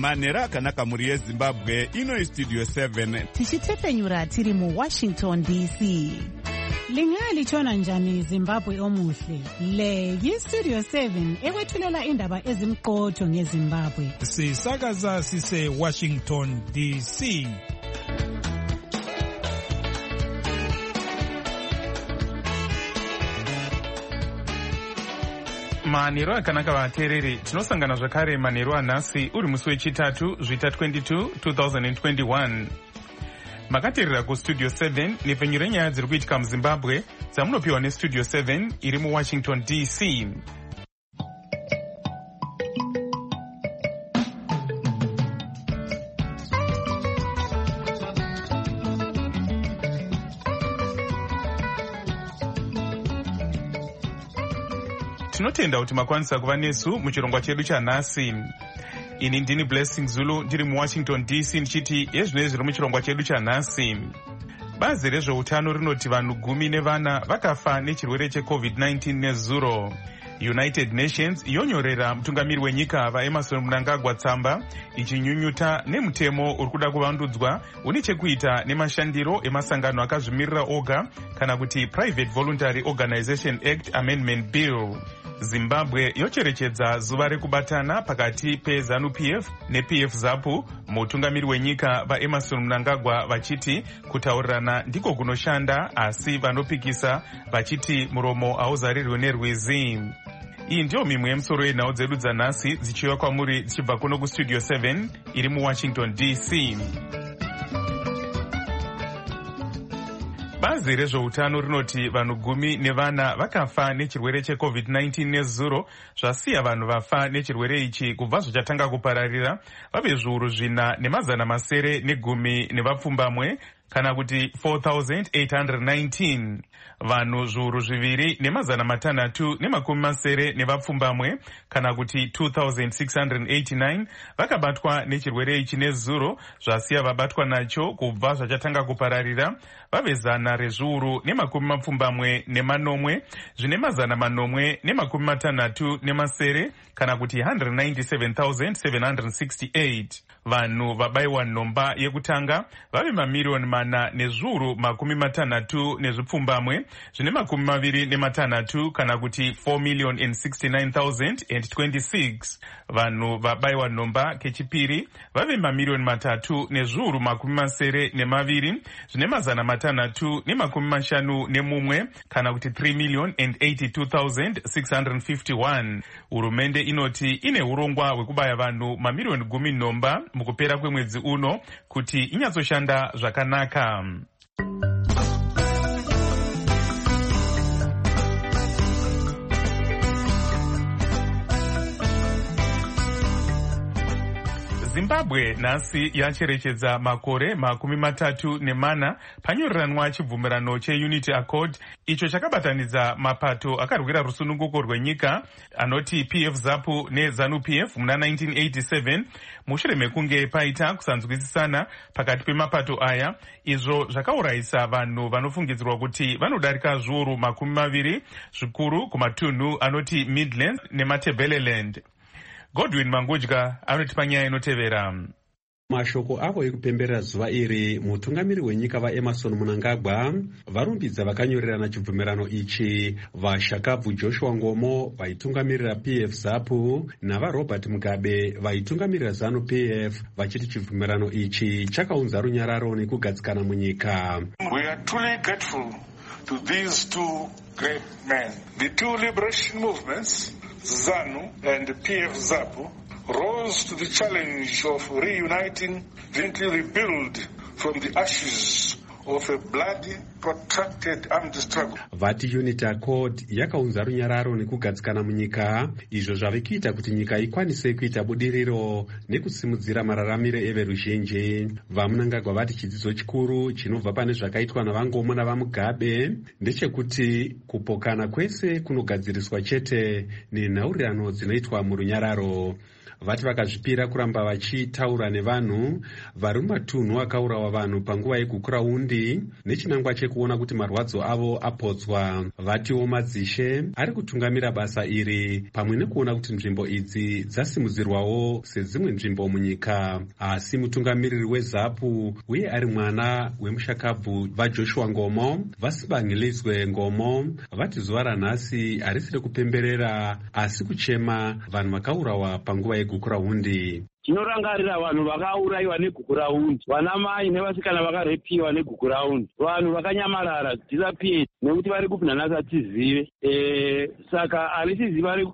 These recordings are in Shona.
manhero akanaka mhuri yezimbabwe. Ino istudio 7 tichitefenyura tiri mu Washington DC. Lingalitshona njani Zimbabwe omuhle? Le yistudio 7 ekwethulela indaba ezimqotho ngeZimbabwe. Sisakaza sise Washington DC. Manhero akanaka vateereri, tinosangana zvakare manhero anhasi uri musi wechitatu zvita 22 2021. Makateerera kustudio 7 nepfenyu renyaya dziri kuitika muZimbabwe dzamunopiwa nestudio 7 iri muWashington DC. Tinotenda kuti makwanisa kuva nesu muchirongwa chedu chanhasi. Ini ndini Blessing Zulu ndiri muWashington DC ndichiti yezvinezvi zviri muchirongwa chedu chanhasi. Bazi rezveutano rinoti vanhu 10 vakafa nechirwere cheCovid-19 nezuro. United Nations yonyorera mutungamiri wenyika vaEmmerson Mnangagwa tsamba ichinyunyuta nemutemo uri kuda kuvandudzwa une chekuita nemashandiro emasangano akazvimirira oga kana kuti Private Voluntary Organization Act Amendment Bill. Zimbabwe yocherechedza zuva rekubatana pakati peZANU-PF nePF ZAPU. Mutungamiri wenyika vaEmmerson Mnangagwa vachiti kutaurirana ndiko kunoshanda, asi vanopikisa vachiti muromo hauzarirwe nerwizi. Iyi ndiyo mimwe yemusoro yenhau dzedu dzanhasi dzichiuya kwamuri dzichibva kuno kustudio 7 iri muWashington DC. Bazi rezveutano rinoti vanhu 10 vakafa nechirwere cheCovid-19 nezuro, zvasiya vanhu vafa nechirwere ichi kubva zvichatanga kupararira vave zviuru 4,910 nevapfumbamwe kana kuti 4,819. Vanhu zviuru 2,670 nevapfumbamwe kana kuti 2,689 vakabatwa nechirwere ichi nezuro, zvasiya vabatwa nacho kubva zvachatanga kupararira vave 100,000 zvine 860 kana kuti 197,768. Vanhu vabayiwa nhomba yekutanga vave mamiriyoni 4,60 nezvipfumbamwe zvine 26 kana kuti 4,069,026. Vanhu vabayiwa nhomba kechipiri vave mamiriyoni 3,70 zvine 651 kana kuti 3,082,651. Hurumende inoti ine urongwa hwekubaya vanhu mamiriyoni 10 nhomba mukupera kwemwedzi uno kuti inyatsoshanda zvakanaka. Zimbabwe nhasi yacherechedza makore 34 panyoreranwa chibvumirano cheUnity Accord icho chakabatanidza mapato akarwira rusununguko rwenyika anoti PF ZAPU neZANU-PF muna 1987 mushure mekunge paita kusanzwisisana pakati pemapato aya, izvo zvakaurayisa vanhu vanofungidzirwa kuti vanodarika zviuru 20 zvikuru kumatunhu anoti Midlands neMatabeleland. Godwin Mangudya anoti panyaya inotevera. Mashoko avo ekupemberera zuva iri, mutungamiri wenyika vaEmmerson Mnangagwa varumbidza vakanyorerana chibvumirano ichi vaShakabvu Joshua Ngomo vaitungamirira PF ZAPU navaRobert Mugabe vaitungamirira ZANU-PF vachiti chibvumirano ichi chakaunza runyararo nekugadzikana munyika. We are truly grateful to these two great men. The two liberation movements, ZANU and PF ZAPU, rose to the challenge of reuniting, gently rebuild from the ashes of a bloody, protracted armed struggle. Vati Unity Accord yakaunza runyararo nekugadzikana munyika, izvo zvave kuita kuti nyika ikwanise kuita budiriro nekusimudzira mararamiro everuzhinji. VaMnangagwa vati chidzidzo chikuru chinobva pane zvakaitwa navaNgomo navaMugabe ndechekuti kupokana kwese kunogadziriswa chete nenhaurirano dzinoitwa murunyararo. vati vakazvipira kuramba vachitaura nevanhu vari mumatunhu akaurawa vanhu panguva yegukurahundi nechinangwa chekuona kuti marwadzo avo apotswa. Vatiwo Madzishe ari kutungamira basa iri pamwe nekuona kuti nzvimbo idzi dzasimudzirwawo sedzimwe nzvimbo munyika. Asi mutungamiriri weZAPU uye ari mwana wemushakabvu vaJoshua Ngomo Vasibangilizwe Ngomo vati zuva ranhasi harisiri kupemberera asi kuchema vanhu vakaurawa panguva yegukurahundi. Tinorangarira vanhu vakaurayiwa negukurahundi, vanamai nevasikana vakarepiwa negukurahundi, vanhu vakanyamarara disappeared nekuti vari kupinhanhasa tizive. Saka harisi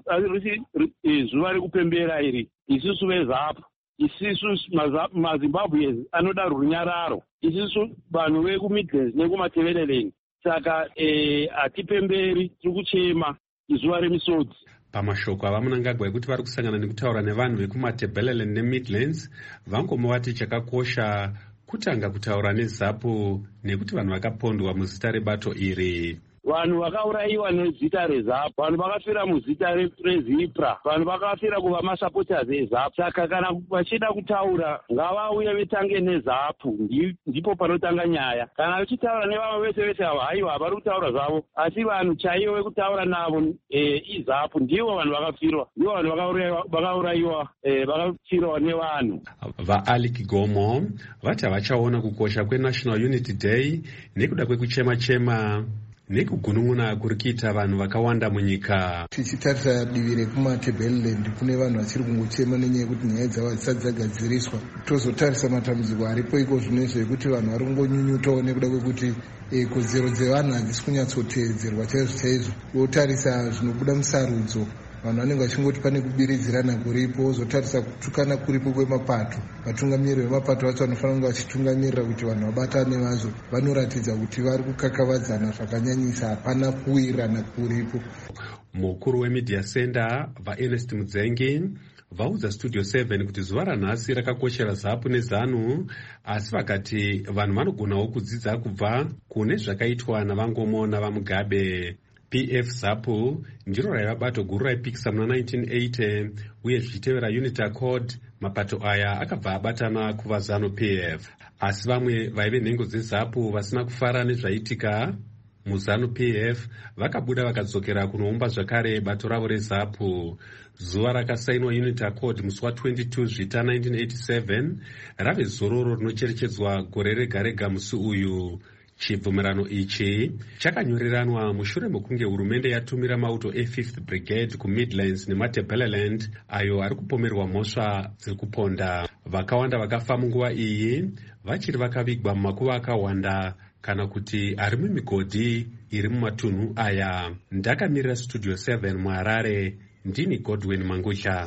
zuva rekupembera iri. Isusu veZAPU, isusu maZimbabwe anoda runyararo, isusu vanhu vekuMidlands nekumatebeleleni. Saka hatipemberi, tiri kuchema izuva remisodzi. Pamashoko avaMunangagwa ekuti vari kusangana nekutaura nevanhu vekumatebeleland neMidlands, Vangomo vati chakakosha kutanga kutaura neZAPU nekuti vanhu vakapondwa muzita rebato iri. Vanhu vakaurayiwa nezita reZAPU, vanhu vakafira muzita reZIPRA, vanhu vakafira kuva masupporters eZAPU. Saka kana vachida kutaura ngavauye vetange neZAPU, ndipo panotanga nyaya. Kana vachitaura nevamwe vese ava haiwa vari kutaura zvavo, asi vanhu chaivo vekutaura navo iZAPU ndivo vanhu vakafirwa, ndivo vanhu vakaurayiwa vakafirwa nevanhu. VaAlick Gomo vati havachaona kukosha kweNational Unity Day nekuda kwekuchema-chema nekugunun'una kuri kuita vanhu vakawanda munyika. Tichitarisa divi rekumatebeleland kune vanhu vachiri kungochema nenyaya yekuti nyaya dzavo dzisati dzagadziriswa. Tozotarisa matambudziko aripo iko zvino zvekuti vanhu vari kungonyunyutawo nekuda kwekuti kodzero dzevanhu hadzisi kunyatsotevedzerwa chaizvo. Wotarisa zvinobuda musarudzo, vanhu vanenge vachingoti pane kubiridzirana kuripo, wozotarisa kutukana kuripo kwemapato. Vatungamiriri vemapato vacho vanofanira kunge vachitungamirira kuti vanhu vabatane vazvo, vanoratidza kuti vari kukakavadzana zvakanyanyisa, hapana kuwirirana kuripo. Mukuru weMedia Center vaErnest Mudzengi vaudza Studio 7 kuti zuva ranhasi rakakoshera ZAPU neZANU, asi vakati vanhu vanogonawo kudzidza kubva kune zvakaitwa naVangomo navaMugabe. PF ZAPU ndiro raiva bato guru raipikisa muna 1980 uye zvichitevera Unity Accord mapato aya akabva abatana kuva ZANU PF. Asi vamwe vaive nhengo dzeZAPU vasina kufara nezvaitika muZANU PF vakabuda vakadzokera kunoumba zvakare bato ravo reZAPU. Zuva rakasainwa Unity Accord musi wa22 Zvita 1987 rave zororo rinocherechedzwa gore rega rega musi uyu. Chibvumirano ichi chakanyoreranwa mushure mekunge hurumende yatumira mauto e5th Brigade kuMidlands nematebeleland ayo ari kupomerwa mhosva dzekuponda. Vakawanda vakafa munguva iyi vachiri vakavigwa mumakuva akawanda kana kuti ari mumigodhi iri mumatunhu aya. Ndakamirira Studio 7 muHarare, ndini Godwin Mangusha.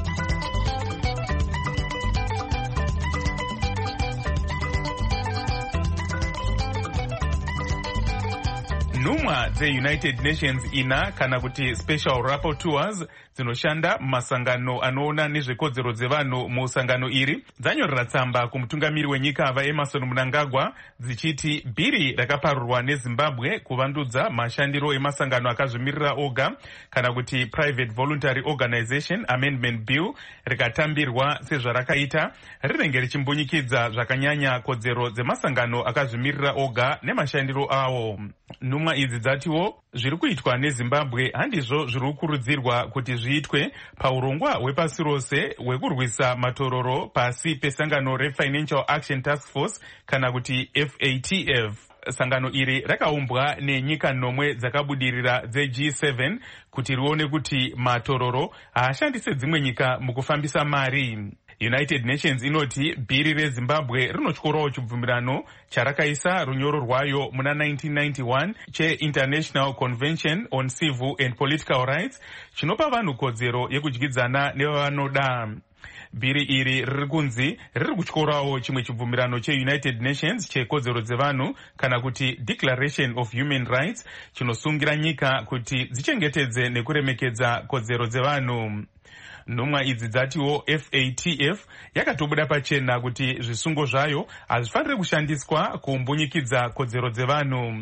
Nhumwa dzeUnited Nations ina kana kuti Special Rapporteurs dzinoshanda mumasangano anoona nezvekodzero dzevanhu musangano iri dzanyorera tsamba kumutungamiri wenyika vaEmmerson Mnangagwa dzichiti bhiri rakaparurwa neZimbabwe kuvandudza mashandiro emasangano akazvimirira oga kana kuti Private Voluntary Organization Amendment Bill rikatambirwa sezvarakaita rinenge richimbunyikidza zvakanyanya kodzero dzemasangano akazvimirira oga nemashandiro awo. Nhumwa idzi dzatiwo zviri kuitwa neZimbabwe handizvo zviri kukurudzirwa kuti zviitwe paurongwa hwepasi rose hwekurwisa matororo pasi pesangano reFinancial Action Task Force kana kuti FATF. Sangano iri rakaumbwa nenyika nomwe dzakabudirira dzeG7 kuti rione kuti matororo haashandise dzimwe nyika mukufambisa mari. United Nations inoti bhiri reZimbabwe rinotyorawo chibvumirano charakaisa runyoro rwayo muna 1991 cheInternational Convention on Civil and Political Rights chinopa vanhu kodzero yekudyidzana nevanoda. Bhiri iri riri kunzi riri kutyorawo chimwe chibvumirano cheUnited Nations chekodzero dzevanhu kana kuti Declaration of Human Rights chinosungira nyika kuti dzichengetedze nekuremekedza kodzero dzevanhu. Nhumwa idzi dzatiwo FATF yakatobuda pachena kuti zvisungo zvayo hazvifaniri kushandiswa kumbunyikidza kodzero dzevanhu.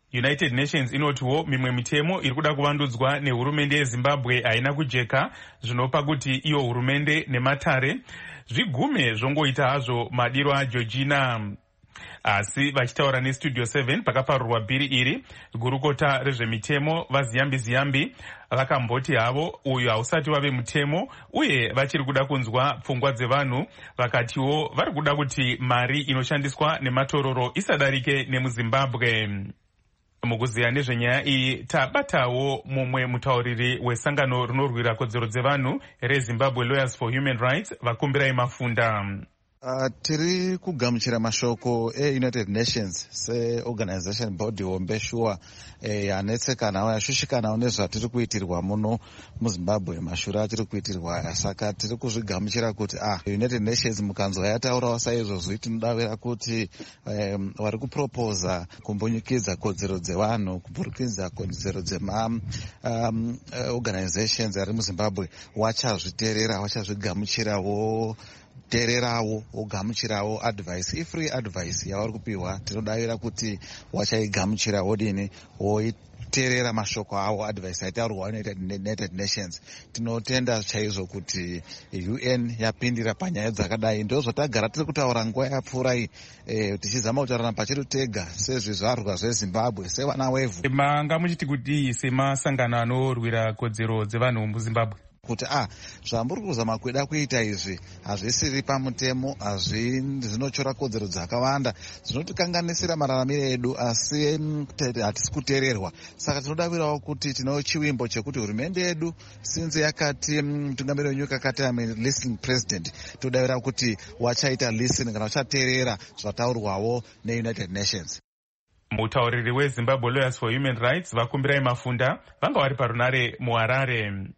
United Nations inotiwo mimwe mitemo iri kuda kuvandudzwa nehurumende yeZimbabwe haina kujeka, zvinopa kuti iyo hurumende nematare zvigume zvongoita hazvo madiro aGeorgina. Asi vachitaura neStudio 7 pakaparurwa bhiri iri, gurukota rezvemitemo vaZiyambi vakamboti havo uyu hausati wave mutemo uye vachiri kuda kunzwa pfungwa dzevanhu. Vakatiwo vari kuda kuti mari inoshandiswa nematororo isadarike nemuZimbabwe. Mukuziya nezvenyaya iyi tabatawo mumwe mutauriri wesangano rinorwira kodzero dzevanhu reZimbabwe Lawyers for Human Rights, Vakumbirai Mafunda. Tiri kugamuchira mashoko United Nations seorganization body hombe shuwa yanetsekanawo yashushikanawo nezvatiri kuitirwa muno muZimbabwe, mashura atiri kuitirwa. Saka tiri kuzvigamuchira kuti United Nations mukanzwa yataurawo saizvozvo tinodavira kuti vari kuproposa kumbonyukidza kodzero dzevanhu, kuburikidza kodzero dzema organizations ari muZimbabwe wachazviteerera, wachazvigamuchirawo tererawo wogamuchirawo advice, free advice yavari kupiwa. Tinodavira kuti wachaigamuchira wodini woiterera mashoko avo advice aitaurwa United Nations. Tinotenda chaizvo kuti UN yapindira panyaya dzakadai. Ndozvatagara tiri kutaura nguva yapfuura iyi, tichizama kutaurana pachedu tega sezvizvarwa zveZimbabwe, sevana wevhu. Manga muchiti kuti semasangano anorwira kodzero dzevanhu muZimbabwe kuti zvamuri kuzama kuida kuita izvi hazvisiri pamutemo, zvinochora kodzero dzakawanda, zvinotikanganisira mararamiro edu, asi hatisi kuteererwa. Saka tinodavirawo kuti tino chiwimbo chekuti hurumende yedu since yakati mutungamiriri wenyika akati listening president, todavira kuti wachaita listening kana wachateerera zvataurwawo neUnited Nations. Mutauriri weZimbabwe Lawyers for Human Rights, Vakumbirai Mafunda, vanga vari parunare muHarare.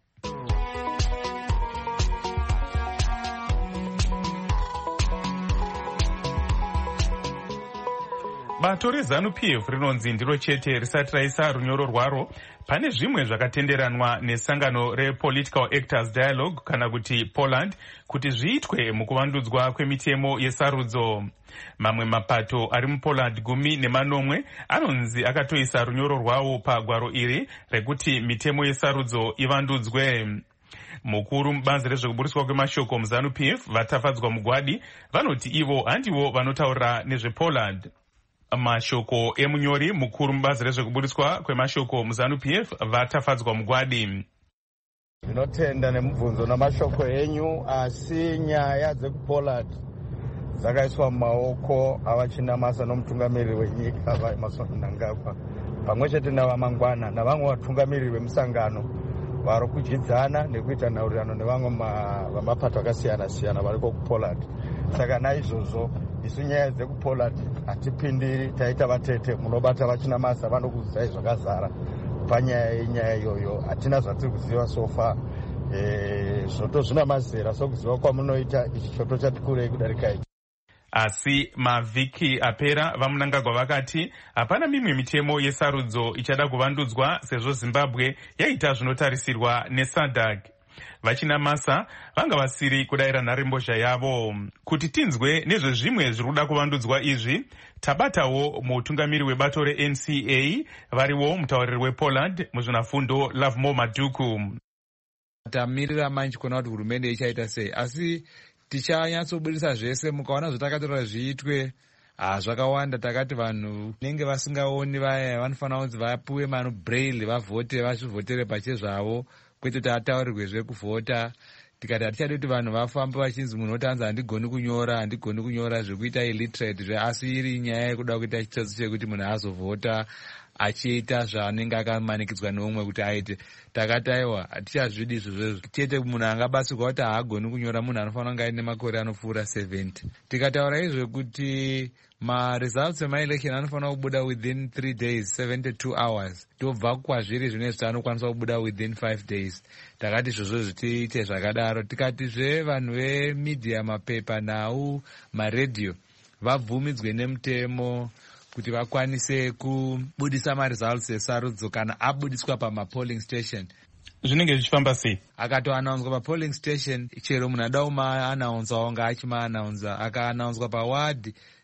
Bato reZANU-PF rinonzi ndiro chete risati raisa runyoro rwaro pane zvimwe zvakatenderanwa nesangano rePolitical Actors Dialogue kana kuti Poland kuti zviitwe mukuvandudzwa kwemitemo yesarudzo. Mamwe mapato ari muPoland 10 anonzi akatoisa runyoro rwawo pagwaro iri rekuti mitemo yesarudzo ivandudzwe. Mukuru mubazi rezvekuburiswa kwemashoko muZANU-PF vatafadzwa mugwadi vanoti ivo handivo vanotaura nezvePoland. Mashoko emunyori mukuru mubazi rezvekuburiswa kwemashoko muZANU-PF vatafadzwa mugwadi. Tinotenda nemubvunzo namashoko enyu, asi nyaya dzekuPoland dzakaiswa mumaoko avachinamasa nomutungamiriri wenyika vaEmmerson Mnangagwa pamwe chete navamangwana navamwe vatungamiriri vemusangano vari kudyidzana nekuita nhaurirano nevamwe vamapato akasiyana-siyana variko kuPoland. Saka naizvozvo isu nyaya dzekuPoland hatipindiri, taita vatete munobata vachinamasa vanokuzidzai zvakazara panyaya yenyaya iyoyo. Hatina zvatiri kuziva sofa, zvoto zvina mazera sokuziva kwamunoita ichi choto chati kurei kudarika ichi. Asi mavhiki apera vaMnangagwa vakati hapana mimwe mitemo yesarudzo ichada kuvandudzwa sezvo Zimbabwe yaita zvinotarisirwa neSADC. Vachinamasa vanga vasiri kudayira nharembozha yavo. Kuti tinzwe nezvezvimwe zviri kuda kuvandudzwa izvi, tabatawo mutungamiri webato reNCA variwo mutauriri wePoland muzvinafundo Lovemore Maduku. Tamirira manje kuona kuti hurumende ichaita sei, asi tichanyatsobudisa zvese mukaona zvatakatora zviitwe zvakawanda. Takati vanhu nenge vasingaoni vaya vanofanira kunzi vapuwe manu braille vavhote, vazvivhotere pachezvavo, kwete tataurirwe zvekuvhota. Tikati hatichadi kuti vanhu vafambe vachinzi munhu otanza handigoni kunyora zvekuita illiterate asi iri nyaya yekuda kuita chitsotsi chekuti munhu azovhota achiita zvaanenge akamanikidzwa neumwe kuti aite. Takati aiwa hatichazvidi izvozvo chete, munhu angabatsirwa kuti haagoni kunyora munhu anofanira kunge aine makore anopfuura 70. Tikataura izvo kuti results emaelection anofanira kubuda within 3 days 72 hours, tobva kwazviri zvinezvi anokwanisa kubuda within 5 days. Takati izvozvo zvitiite zvakadaro. Tikatizve vanhu vemedia, mapepa, nhau, maredhiyo vabvumidzwe nemutemo kuti vakwanise kubudisa maresults esarudzo kana abudiswa pamapolling station. Zvinenge zvichifamba sei? Akatoanaunzwa papolling station, chero munhu ada kumaanaunza wanga achimaanaunza, akaanaunzwa pawadi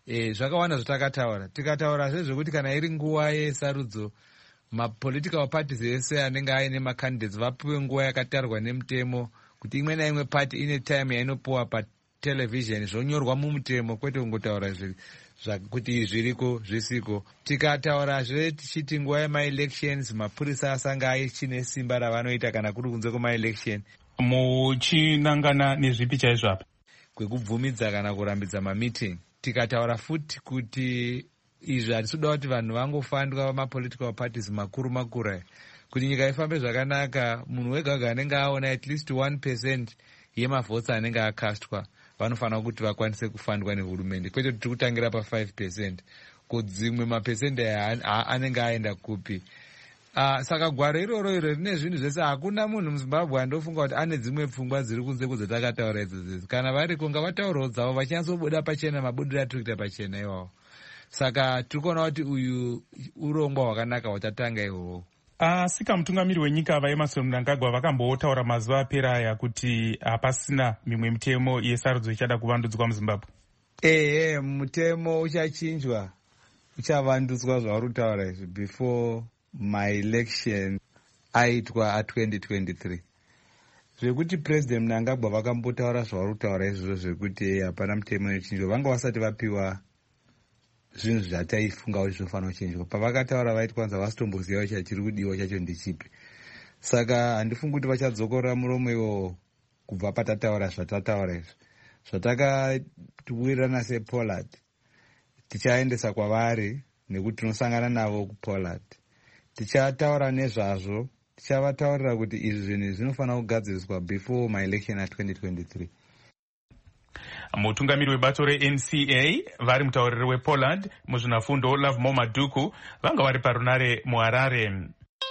zvakawanda zvatakataura. Tikataurazve zvekuti kana iri nguva yesarudzo, mapolitical parties ese anenge aine macandidates vapiwe nguva yakatarwa nemutemo, kuti imwe naimwe party ine time yainopuwa patelevision, zvonyorwa mumutemo, kwete kungotaura kuti zviriko zvisiko. Tikataurazve tichiti nguva yemaelections mapurisa asanga aichine simba ravanoita kana kuri kunze kwemaelection, muchinangana nezvipi chaizvo apa kwekubvumidza kana kurambidza mameeting. Tikataura futi kuti izvi hatisuda kuti vanhu vangofandwa mapolitical parties makuru makuru, kuti nyika ifambe zvakanaka, munhu wega wega anenge aona at least 1% yemavhotsi anenge akastwa vanofanira kuti vakwanise kufandwa nehurumende, kwete kuti tiri kutangira pa5%, kudzimwe mapesende anenge aenda kupi. Saka gwaro iroro rine zvinhu zvese. Hakuna munhu muZimbabwe andofunga kuti ane dzimwe pfungwa dziri kunze kudzotakataura idzodzi. Kana variko ngavataurawo dzavo vachinatsobuda pachena mabudiro atiri kuita pachena iwawo. Saka tiri kuona kuti uyu urongwa hwakanaka hwatatanga ihwohwo. Sika mutungamiri wenyika vaEmmerson Mnangagwa vakambotaura mazuva apera aya kuti hapasina mimwe mitemo yesarudzo ichada kuvandudzwa muZimbabwe. Mutemo uchachinjwa, uchavandudzwa zvauri kutaura izvi before my election aitwa a2023. Zvekuti President Mnangagwa vakambotaura zvauri kutaura izvozvo zvekuti hapana mutemo inochinjwa, vanga vasati vapiwa zvinhu zvataifunga kuti zvinofanira kuchinjwa. Pavakataura vaiti kwanza vasitomboziva chachiri kudiwa chacho ndechipi. Saka handifungi kuti vachadzokorera muromo iwo kubva patataura zvatataura izvi. Zvatakatuwirirana sePollard tichaendesa kwavari nekuti tinosangana navo kuPollard. Tichataura nezvazvo, tichavataurira kuti izvi zvinhu zvinofanira kugadziriswa before my election a2023. Mutungamiri webato reNCA vari mutauriri wePollard muzvinafundo Lovemore Maduku vanga vari parunare muHarare.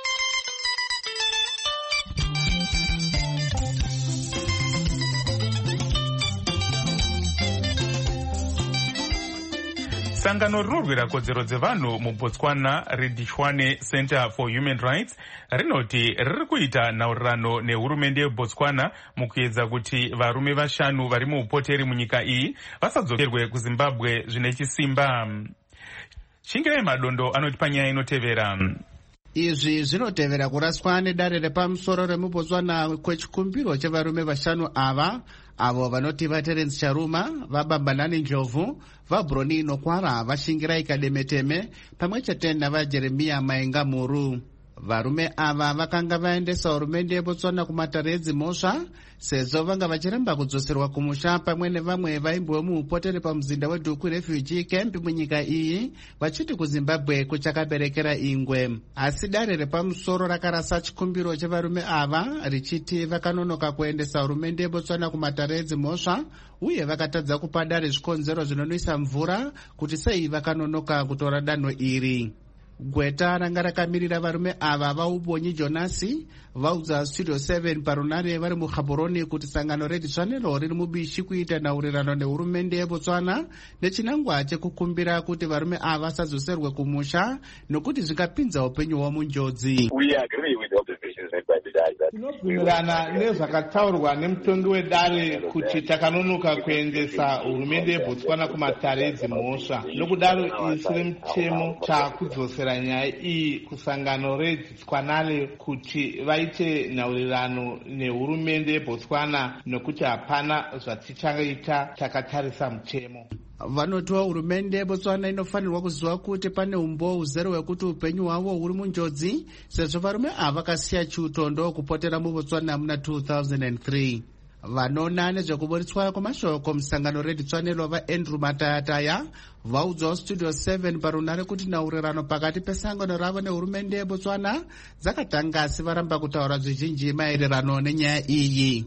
Sangano rinorwira kodzero dzevanhu muBotswana reDishwane Center for Human Rights rinoti riri kuita nhaurirano nehurumende yeBotswana mukuedza kuti varume vashanu vari muupoteri munyika iyi vasadzokerwe kuZimbabwe zvine chisimba. Shingirai Madondo anoti panyaya inotevera. Izvi zvinotevera kuraswa nedare repamusoro remuBotswana kwechikumbiro chevarume vashanu avo vanoti vaTerence Charuma, vaBambanani Njovu, vaBroni Nokwara, vaShingirai Kademeteme pamwechete navaJeremia Maenga Muru. Varume ava vakanga vaendesa hurumende yeBotswana kumatare edzimhosva sezvo vanga vachiramba kudzoserwa kumusha pamwe nevamwe vaimbowe muupoteri pamuzinda weDuku Refugee Camp munyika iyi vachiti kuZimbabwe kuchakaberekera ingwe. Asi dare repamusoro rakarasa chikumbiro chevarume ava richiti vakanonoka kuendesa hurumende yeBotswana kumatare edzimhosva uye vakatadza kupa dare zvikonzero zvinonwisa mvura kuti sei vakanonoka kutora danho iri. Gweta ranga rakamirira varume ava vaUbonyi Jonasi vaudza Studio 7 parunare vari muGaborone kuti sangano reDishwanelo riri mubishi kuita nhaurirano nehurumende yeBotswana nechinangwa chekukumbira kuti varume ava vasadzoserwe kumusha nokuti zvikapinza upenyu hwavo munjodzi. Tinobvumirana nezvakataurwa nemutongi wedare kuti takanonoka kuendesa hurumende yeBotswana kumatare edzimhosva. Nokudaro isi remutemo takudzosera nyaya iyi kusangano reDishwanelo kuti vaite nhaurirano nehurumende yeBotswana nokuti hapana zvatichaita takatarisa mutemo. Vanotiwa hurumende yeBotswana inofanirwa kuziva kuti pane umboo huzere hwekuti upenyu hwavo huri munjodzi sezvo varume ava vakasiya chiutondo kupotera muBotswana muna 2003. Vanoona nezvekuburitswa kwamashoko musangano reDishwanelo vaAndrew Matayataya vaudzawo Studio 7 parunare kuti nhaurirano pakati pesangano ravo nehurumende yeBotswana dzakatanga asi varamba kutaura zvizhinji maererano nenyaya iyi.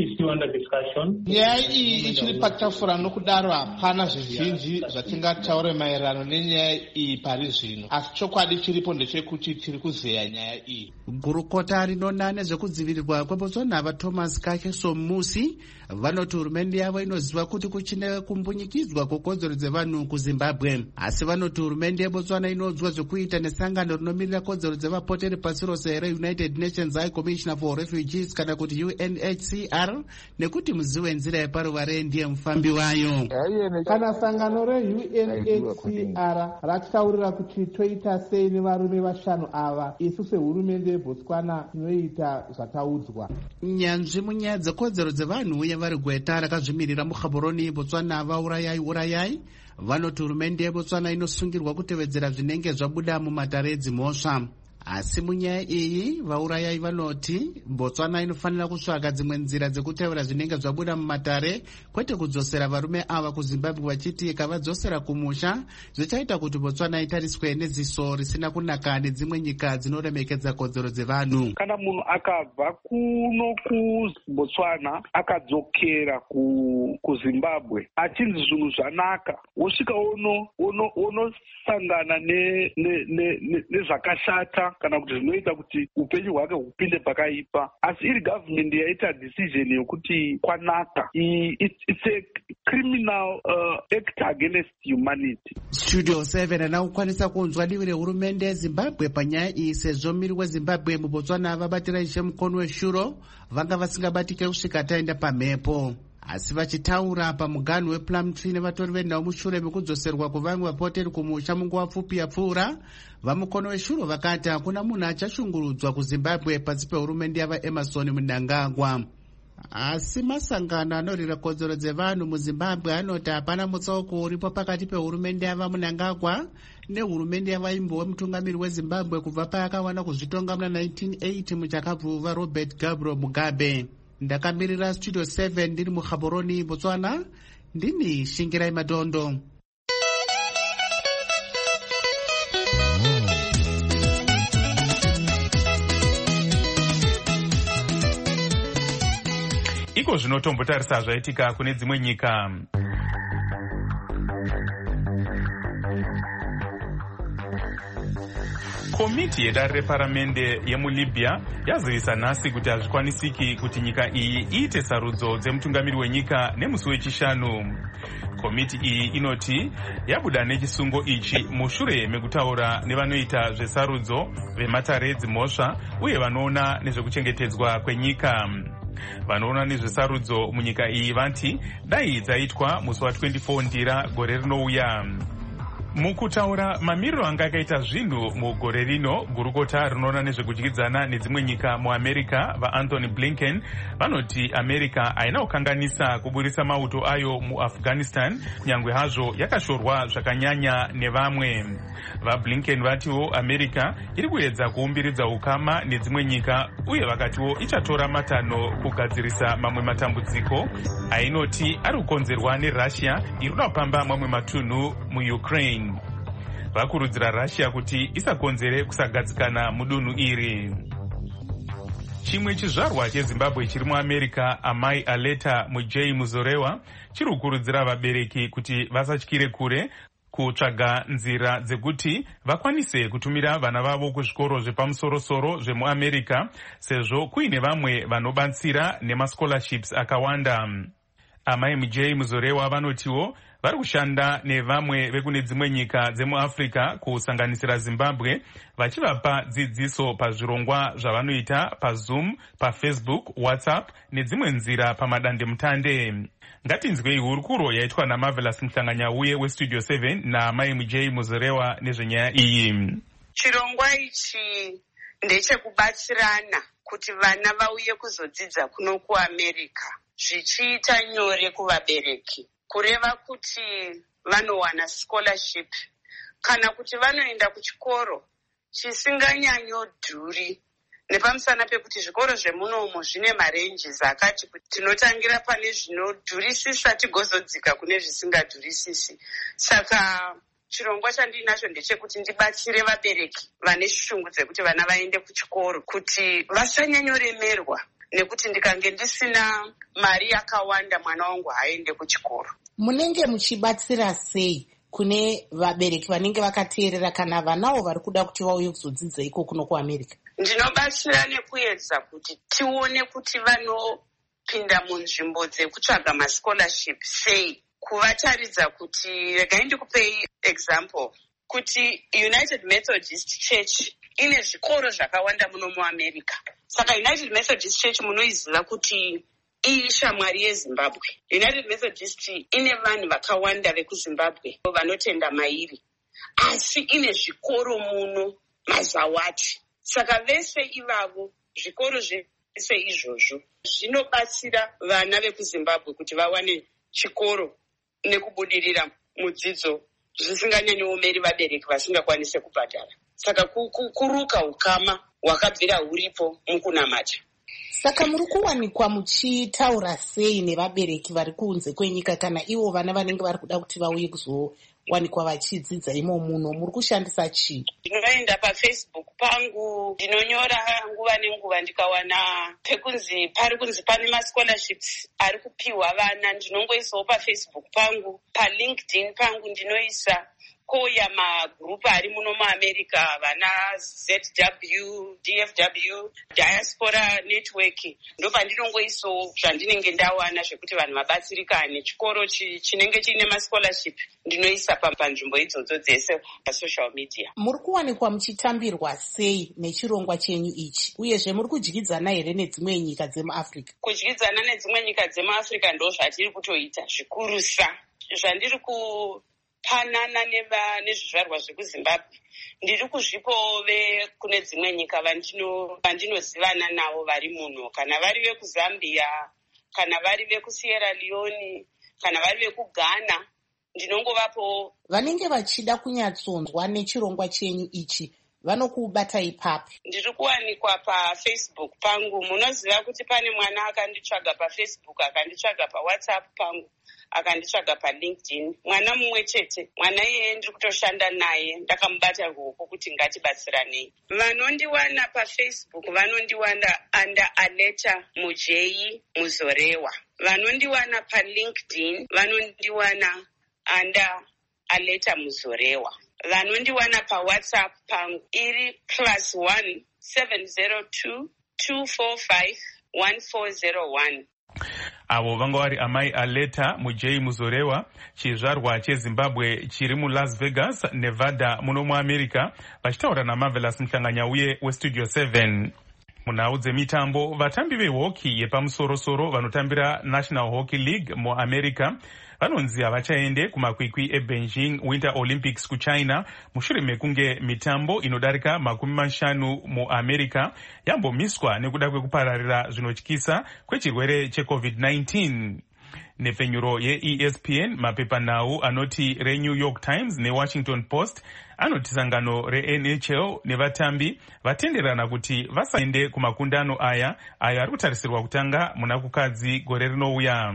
Nyaya iyi ichiri patafura nokudaro hapana zvizhinji zvatingataure maererano nenyaya iyi pari zvino, asi chokwadi chiripo ndechekuti tiri kuzeya nyaya iyi. Gurukota rinoona nezvekudzivirirwa kweBotswana vaThomas Kakeso Musi vanoti hurumende yavo inoziva kuti kuchine kumbunyikidzwa kwekodzero dzevanhu kuzimbabwe, asi vanoti hurumende yebotswana inodzwa zvekuita nesangano rinomirira kodzero dzevapoteri pasi rose reunited nations high commissioner for refugees kana kuti UNHCR, nekuti muzivi wenzira yeparuvare ndiye mufambi wayo. Kana sangano reUNHCR ratitaurira kuti toita sei nevarume vashanu ava, isu sehurumende yebotswana tinoita zvataudzwa. Nyanzvi munyaya dzekodzero dzevanhu uye vari gweta rakazvimirira muGaborone Botswana vaurayai vanoti hurumende yebotswana inosungirwa kutevedzera zvinenge zvabuda mumatare edzimhosva. Asi munyaya iyi vaurayai vanoti Botswana inofanira kutsvaga dzimwe nzira dzekutevera zvinenge zvabuda mumatare, kwete kudzosera varume ava kuZimbabwe vachiti ikavadzosera kumusha zvichaita kuti Botswana itariswe neziso risina kunaka nedzimwe nyika dzinoremekedza kodzero dzevanhu. Kana munhu akabva kuno kuBotswana akadzokera kuZimbabwe achinzi zvinhu zvanaka, wosvika unosangana nezvakashata kana kuti zvinoita kuti upenyu hwake hupinde pakaipa. Asi iri government yaita decision yokuti kwanaka, it's a criminal act against humanity. Studio 7 anakukwanisa kunzwa divi rehurumende yeZimbabwe panyaya iyi, sezvo miri weZimbabwe muBotswana vabatira ishe mukono weshuro vanga vasingabatike kusvika taenda pamhepo. Asi vachitaura pamuganhu wePlumtree nevatori venhau mushure mekudzoserwa kuvamwe vapoteri kumusha munguva pfupi yapfuura, vamukono weshuro vakati hakuna munhu achashungurudzwa kuZimbabwe pasi pehurumende yava Emmerson Mnangagwa. Asi masangano anorwira kodzero dzevanhu muZimbabwe anoti hapana mutsauko uripo pakati pehurumende yava Mnangagwa nehurumende yavaimbo wemutungamiri weZimbabwe kubva paakawana kuzvitonga muna 1980 muchakabvuva Robert Gabriel Mugabe. Ndakamirira Studio 7 ndiri muGaborone Botswana, ndini Shingirai Madondo. Iko zvinotombotarisa zvaitika kune dzimwe nyika. Komiti yedare reparamende yemuLibya yazivisa nhasi kuti hazvikwanisiki kuti nyika iyi iite sarudzo dzemutungamiri wenyika nemusi wechishanu. Komiti iyi inoti yabuda nechisungo ichi mushure mekutaura nevanoita zvesarudzo vematare edzimhosva uye vanoona nezvekuchengetedzwa kwenyika. Vanoona nezvesarudzo munyika iyi vanti dai dzaitwa musi wa24 Ndira gore rinouya. Mukutaura mamiriro anga akaita zvinhu mugore rino, gurukota rinoona nezvekudyidzana nedzimwe nyika muAmerica vaAnthony Blinken vanoti America haina kukanganisa kuburisa mauto ayo muAfghanistan nyangwe hazvo yakashorwa zvakanyanya nevamwe. VaBlinken vatiwo America iri kuedza kuumbiridza ukama nedzimwe nyika uye vakatiwo ichatora matanho kugadzirisa mamwe matambudziko ainoti ari kukonzerwa neRussia iri kuda kupamba mamwe matunhu muUkraine. Vakurudzira Russia kuti isakonzere kusagadzikana mudunhu iri. Chimwe chizvarwa cheZimbabwe chiri muAmerica, amai Aleta Mujei Muzorewa, chiri kukurudzira vabereki kuti vasatyire kure kutsvaga nzira dzekuti vakwanise kutumira vana vavo kuzvikoro zvepamusoro-soro zvemuAmerica, sezvo kuine vamwe vanobatsira nemascholarships akawanda. Amai Mujei Muzorewa vanotiwo vari kushanda nevamwe vekune dzimwe nyika dzemuAfrica kusanganisira Zimbabwe vachivapa dzidziso pazvirongwa zvavanoita paZoom, paFacebook, WhatsApp nedzimwe nzira pamadandemutande. Ngatinzwei hurukuro yaitwa naMarvelous Mhlanganyauye weStudio 7 naamai Mujei Muzorewa nezvenyaya iyi. Chirongwa ichi ndechekubatsirana kuti vana vauye kuzodzidza kuno kuAmerica, zvichiita nyore kuvabereki, kureva kuti vanowana scholarship kana kuti vanoenda kuchikoro chisinganyanyodhuri, nepamusana pekuti zvikoro zvemunomo zvine maranges akati kuti tinotangira pane zvinodhurisisa tigozodzika kune zvisingadhurisisi. Saka chirongwa chandinacho ndechekuti ndibatsire vabereki vane shungu dzekuti vana vaende kuchikoro kuti vasanyanyoremerwa nekuti ndikange ndisina mari yakawanda mwana wangu haende kuchikoro. Munenge muchibatsira sei kune vabereki vanenge vakateerera kana vanawo vari kuda kuti vauye kuzodzidza iko kuno kuAmerica? Ndinobatsira nekuedza kuti tione kuti kupinda munzvimbo dzekutsvaga mascholarship sei kuvataridza kuti regai ndikupei example kuti United Methodist Church ine zvikoro zvakawanda muno muAmerica. Saka United Methodist Church munoiziva kuti ishamwari yeZimbabwe. United Methodist ine vanhu vakawanda vekuZimbabwe vanotenda mairi, asi ine zvikoro muno mazawati. Saka vese ivavo zvikoro zvese izvozvo zvinobatsira vana vekuZimbabwe kuti vawane chikoro nekubudirira mudzidzo zvisinganyanyoomeri vabereki vasingakwanise kubhadhara. Saka kuruka ukama hwakabvira huripo mukunamata. Saka muri kuwanikwa muchitaura sei nevabereki vari kunze kwenyika kana ivo vana vanenge vari kuda kuti vauye kuzowanikwa vachidzidza imo muno, muri kushandisa chii? Ndinoenda paFacebook pangu ndinonyora nguva nenguva ndikawana pari kunzi pane mascholarships ari kupiwa vana ndinongoisawo paFacebook pangu. PaLinkedIn pangu ndinoisa koya magrupu ari muno muAmerica, vana ZW, DFW, Diaspora Network, ndopandinongoisawo zvandinenge ndawana zvekuti vanhu vabatsirikane. Chikoro chinenge chiine mascholarship ndinoisa panzvimbo idzodzo dzese pasocial media. Muri kuwanikwa muchitambirwa sei nechirongwa chenyu ichi, uyezve muri kudyidzana here nedzimwe nyika dzemuAfrica? Kudyidzana nedzimwe nyika dzemuAfrica ndo zvatiri kutoita zvikurusa. Zvandiri kupanana nezvizvarwa zvekuZimbabwe ndiri kuzvipawo kune dzimwe nyika vandinozivana navo vari muno, kana vari vekuZambia, kana vari vekuSierra Leone, kana vari vekuGhana, ndinongovapo. Vanenge vachida kunyatsonzwa nechirongwa chenyu ichi vanokubata ipapi? Ndiri kuwanikwa paFacebook pangu. Munoziva kuti pane mwana akanditsvaga paFacebook, akanditsvaga paWhatsApp pangu, akanditsvaga paLinkedIn. Mwana mumwe chete. Mwana iyeye ndiri kutoshanda naye, ndakamubata ruoko kuti ngatibatsiranei. Vanondiwana paFacebook vanondiwana under Aleta Mujei Muzorewa. Vanondiwana paLinkedIn vanondiwana under Aleta Muzorewa. Vanondiwana paWhatsApp pangu iri +1 702 245 1401. Avo vanga vari amai Aleta Mujei Muzorewa, chizvarwa cheZimbabwe chiri muLas Vegas, Nevada muno muAmerica, vachitaura naMarvelous Muhlanganyauye weStudio 7. Munhau dzemitambo, vatambi vehoki yepamusoro-soro vanotambira National Hockey League muAmerica vanonzi havachaende kumakwikwi eBeijing Winter Olympics kuChina mushure mekunge mitambo inodarika 50 muAmerica yambomiswa nekuda kwekupararira zvinotyisa kwechirwere cheCovid-19. Nepfenyuro yeESPN, mapepanhau anoti reNew York Times neWashington Post anoti sangano reNHL nevatambi vatenderana kuti vasaende kumakundano aya ari kutarisirwa kutanga muna kukadzi gore rinouya.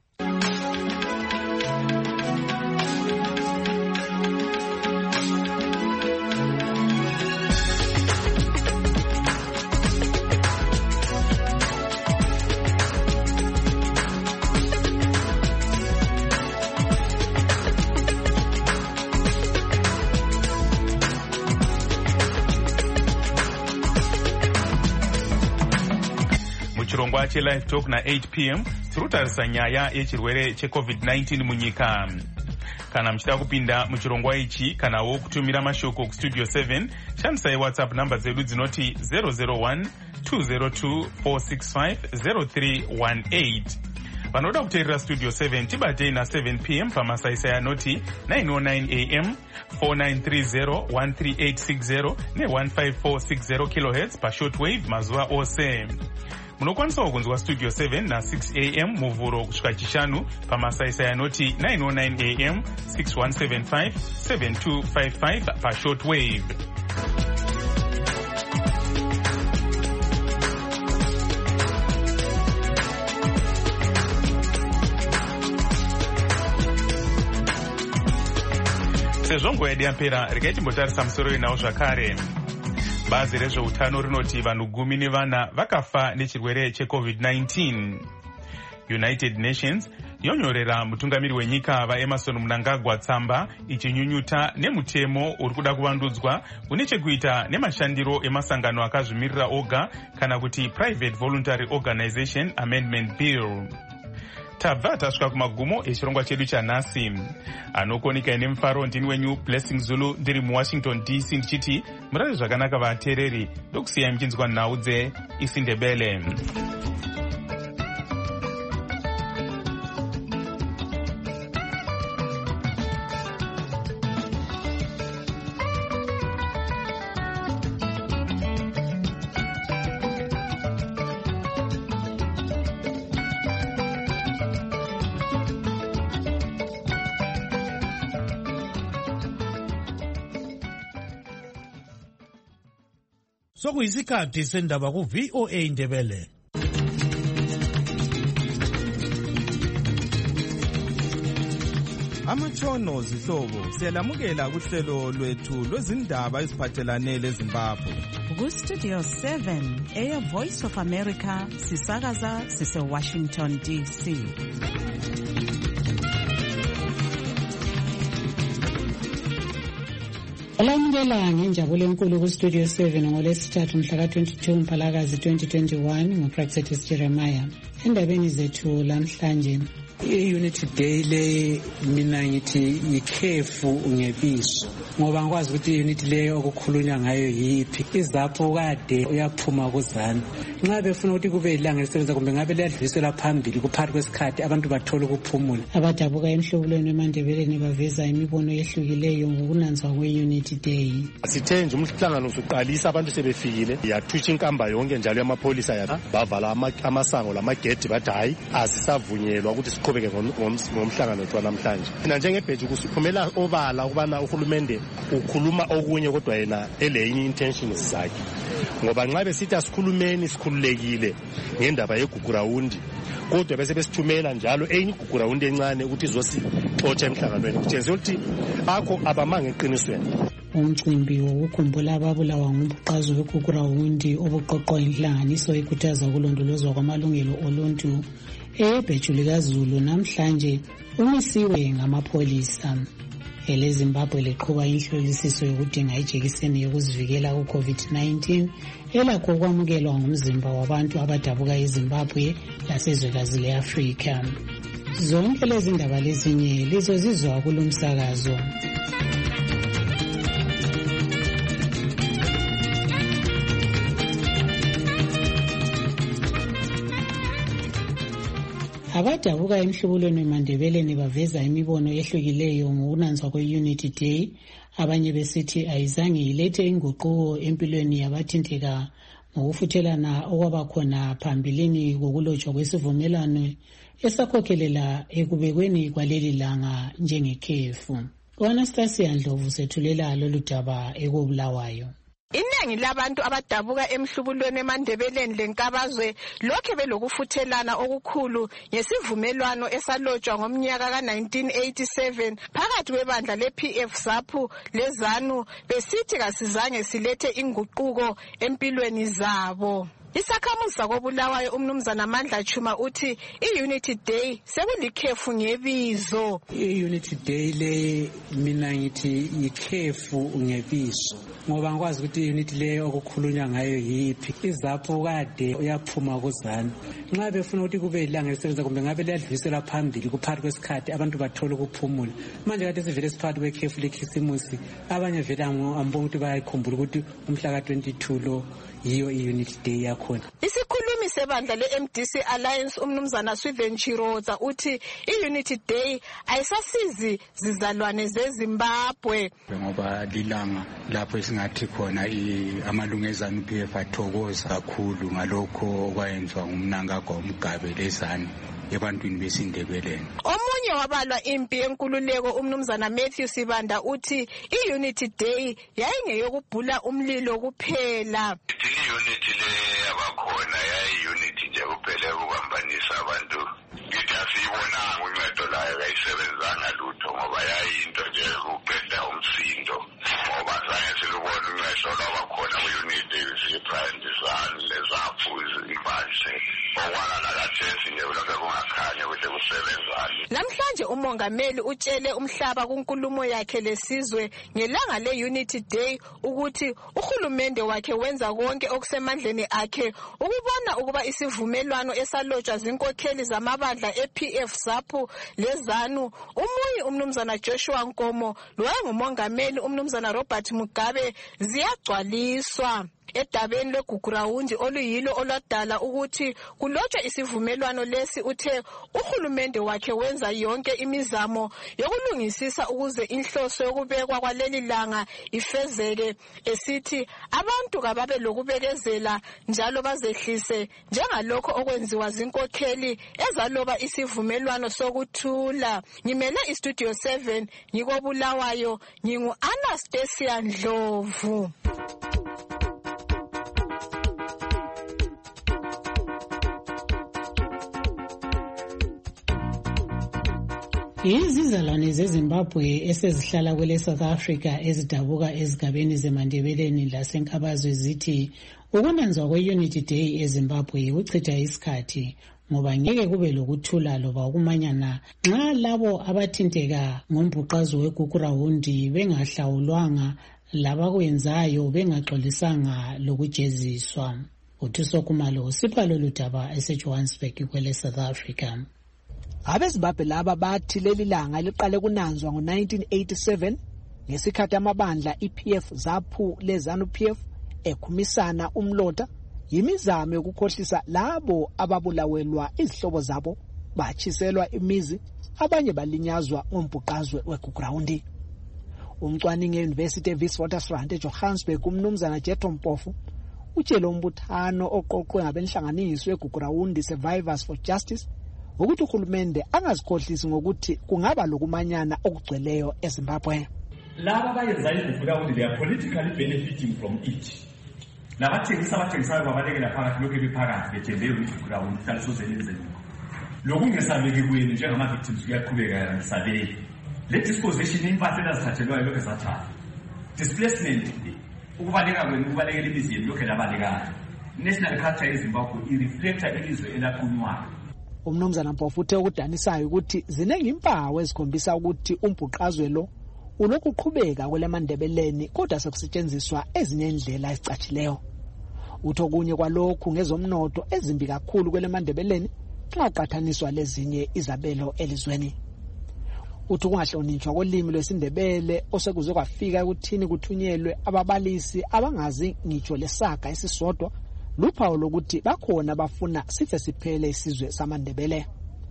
Chirongwa cheLive Talk na8 p.m. tirutarisa nyaya yechirwere cheCovid-19 munyika. Kana mchida kupinda muchirongwa ichi kanawo kutumira mashoko kuStudio 7, shandisai WhatsApp namba dzedu dzinoti 001 202 465 0318. Vanoda kuteerera Studio 7 tibatei na7 p.m. pamasaisai anoti 909 a.m. 4930 13860 ne1540 kHz pashortwave mazuva ose. Munokwanisawo kunzwa Studio 7 na6 a.m. muvhuro kusvika chishanu pamasaisai anoti 909 a.m. 6175 7255 pashortwave. Sezvo nguva yedu yapera, regai timbotarisa musoro wenawo zvakare. Bazi rezveutano rinoti vanhu 14 vakafa nechirwere cheCovid-19. United Nations yonyorera mutungamiri wenyika vaEmerson Mnangagwa tsamba ichinyunyuta nemutemo uri kuda kuvandudzwa une chekuita nemashandiro emasangano akazvimirira oga kana kuti Private Voluntary Organization Amendment Bill. Tabva tasvika kumagumo echirongwa chedu chanhasi. Anokonika ine mufaro ndini wenyu Blessing Zulu ndiri muWashington DC ndichiti murari zvakanaka vateereri ndokusiyai muchinzwa nhau dzeIsindebele. Sokuyisikhathi sendaba ku VOA Ndebele. Amatshono zihlobo siyalamukela kuhlelo lwethu lwezindaba eziphathelane leZimbabwe. Ku Studio 7 Air Voice of America sisakaza sise Washington DC. Olamukela ngenjabulo enkulu ku Studio 7 ngolesithathu mhla ka-22 Mphalakazi 2021 nguPractice Jeremiah. Endabeni zethu lamhlanje i-Unity Day le mina ngithi yikhefu ngebizo ngoba ngikwazi ukuthi i-unity le okukhulunywa ngayo yiphi izapho kade uyaphuma kuzana nxa befuna ukuthi kube ilanga lisebenza kumbe ngabe liyadlulisela phambili kuphakathi kwesikhathi abantu bathola ukuphumula. Abadabuka emhlubulweni emandebeleni baveza imibono yehlukileyo ngokunanzwa kwe-Unity Day. Sithe nje umhlangano usuqalisa abantu sebefikile yathutsha inkamba yonke njalo yamapholisa bavala amasango lamagedi bathi hayi asisavunyelwa ukuthi siqhubeke ngomhlangano wethu namhlanje. Mina njengebheji kusiphumela obala ukubana uhulumende ukhuluma okunye kodwa yena elenye intentions zakhe ngoba nxa besithi asikhulumeni sikhululekile ngendaba yegugurawundi kodwa bese besithumela njalo enye igugurawundi encane ukuthi izosixotsha emhlanganweni kutshengisa ukuthi akho abamanga eqinisweni. Umcimbi wokukhumbula ababulawa ngumbuqazo wegugurawundi obuqoqwa inhlanganiso ekhuthaza ukulondolozwa kwamalungelo oluntu ebheju likaZulu namhlanje umisiwe ngamapholisa. EleZimbabwe leqhuba inhlolisiso yokudinga ijekiseni yokuzivikela ku-COVID-19 elakho ukwamukelwa ngumzimba wabantu abadabuka eZimbabwe lasezwekazi le-Afrika. Zonke lezi ndaba lezinye lizozizwa kulo msakazo. Abadabuka emhlubulweni wemandebeleni baveza imibono ehlukileyo ngokunanzwa kwe-Unity Day. Abanye besithi ayizange ilethe inguquko empilweni yabathinteka ngokufuthelana okwabakhona phambilini kokulotshwa kwesivumelwano esakhokhelela ekubekweni kwaleli langa njengekhefu. U-Anastasia Ndlovu sethulela lolu daba ekobulawayo. Iningi labantu abadabuka emhlubulweni emandebeleni lenkabazwe lokhe belokufuthelana okukhulu ngesivumelwano esalotshwa ngomnyaka ka-1987 phakathi kwebandla le-PF ZAPU leZANU besithi kasizange silethe inguquko empilweni zabo. Isakhamuzi sakobulawayo umnumzana Mandla Chuma uthi i-Unity Day sekulikhefu ngebizo. I-Unity Day le mina ngithi yikhefu ngebizo ngoba ngikwazi ukuthi i-unity le okukhulunywa ngayo yiphi izapho kade uyaphuma kuzana nxa befuna ukuthi kube ilanga lisebenza kumbe ngabe liyadlulisela phambili kuphakathi kwesikhathi abantu bathola ukuphumula. Manje kade sivele siphakathi kwekhefu lekhisimusi abanye vele ambona ukuthi bayakhumbula ukuthi umhla ka-22 lo yiyo i-Unity Day yakhona. Isikhulumi sebandla le-MDC Alliance umnumzana Swithen Chiroza uthi i-Unity Day ayisasizi zizalwane zeZimbabwe ngoba lilanga lapho esingathi khona amalungu eZANU-PF athokoza kakhulu ngalokho okwayenzwa ngumNangagwa uMgabe leZANU ebantwini besindebeleni. Omunye wabalwa impi yenkululeko umnumzana Matthew Sibanda uthi i-Unity Day yayingeyokubhula umlilo kuphela. I-unity le yabakhona yayi-unity nje kuphela ukubambanisa abantu. Ngithi asiyibonanga uncedo layo kayisebenzanga lutho ngoba yayinto nje ukuqeda umsindo ngoba zange silubona uncedo lwabakhona kwi-unity ziyibrandisani lezaphu impahla okwala nakathesi nje lokho kungakhala usebenzani. Namhlanje umongameli utshele umhlaba kunkulumo yakhe lesizwe ngelanga le-Unity Day ukuthi uhulumende wakhe wenza konke okusemandleni akhe ukubona ukuba isivumelwano esalotshwa zinkokheli zamabandla e-PF ZAPU lezanu umunye umnumzana Joshua Nkomo lowayengumongameli umnumzana Robert Mugabe ziyagcwaliswa. Edabeni lweGugurawundi oluyilo olwadala ukuthi kulotshwe isivumelwano lesi uthe uhulumende wakhe wenza yonke imizamo yokulungisisa ukuze inhloso yokubekwa kwaleli langa ifezeke, esithi abantu kababe lokubekezela njalo bazehlise njengalokho okwenziwa zinkokheli ezaloba isivumelwano sokuthula. Ngimele iStudio 7 ngikobulawayo, ngingu-Anastasia Ndlovu. Izizalwane zeZimbabwe esezihlala kwele South Africa ezidabuka ezigabeni zeMandebeleni laseNkabazwe zithi ukunanzwa kwe-Unity Day eZimbabwe yikuchitha isikhathi ngoba ngeke kube lokuthula loba ukumanyana nxa labo abathinteka ngombhuqazo weGugurawundi bengahlawulwanga labakwenzayo bengaxolisanga lokujeziswa. UThuso Khumalo sipha lolu daba eseJohannesburg kwele South Africa. AbeZimbabwe laba bathi leli langa liqale kunanzwa ngo-1987 ngesikhathi amabandla iPF ZAPU leZANU-PF ekhumisana umlota yimizamo yokukhohlisa labo ababulawelwa izihlobo zabo bachiselwa imizi abanye balinyazwa ngombhuqazwe weGugurawundi. Umcwaningi e-University eWitwatersrand eJohannesburg umnumzana Jethro Mpofu utshele umbuthano oqoqwe ngabenhlanganiso yeGugurawundi Survivors for Justice ukuthi uhulumende angazikhohlisi ngokuthi kungaba lokumanyana okugcweleyo eZimbabwe. Laba bayenza iGugurawundi they are politically benefiting from it. Nabathengisayo babalekela phakathi lokhu bephakathi bethembele iGugurawundi hlalisozenzeni. Lokungesabeki kwenu njengama-victims kuyaqhubeka ngisabeki. Le disposition impahla ezithathelwayo lokhu ezathatha. Displacement ukubaleka kwenu kubalekela imizi yenu lokhu labalekayo. National culture eZimbabwe ireflecta ilizwe elaqhunywayo. Umnumzana Mpofu uthe ukudanisayo ukuthi zinengi impawu ezikhombisa ukuthi umbhuqazwe lo ulokhu uqhubeka kweleMandebeleni kodwa sekusetshenziswa ezinye indlela ezicatshileyo. Utho kunye kwalokhu ngezomnotho ezimbi kakhulu kweleMandebeleni xa uqathaniswa lezinye izabelo elizweni. Utho kungahlonitshwa kolimi lwesiNdebele osekuze kwafika ukuthini kuthunyelwe ababalisi abangazi ngitsho lesaga esisodwa luphawu lokuthi bakhona bafuna sife siphele isizwe samaNdebele.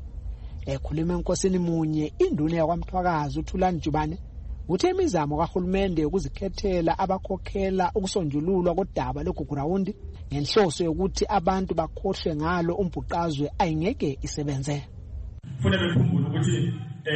Ekhuluma enkosini munye induna yakwaMthwakazi uThulani Jubane uthe imizamo kahulumende yokuzikhethela abakhokhela ukusonjululwa kodaba loGugurawundi ngenhloso yokuthi abantu bakhohlwe ngalo umbhuqazwe ayingeke isebenze. Funa bekhumbula ukuthi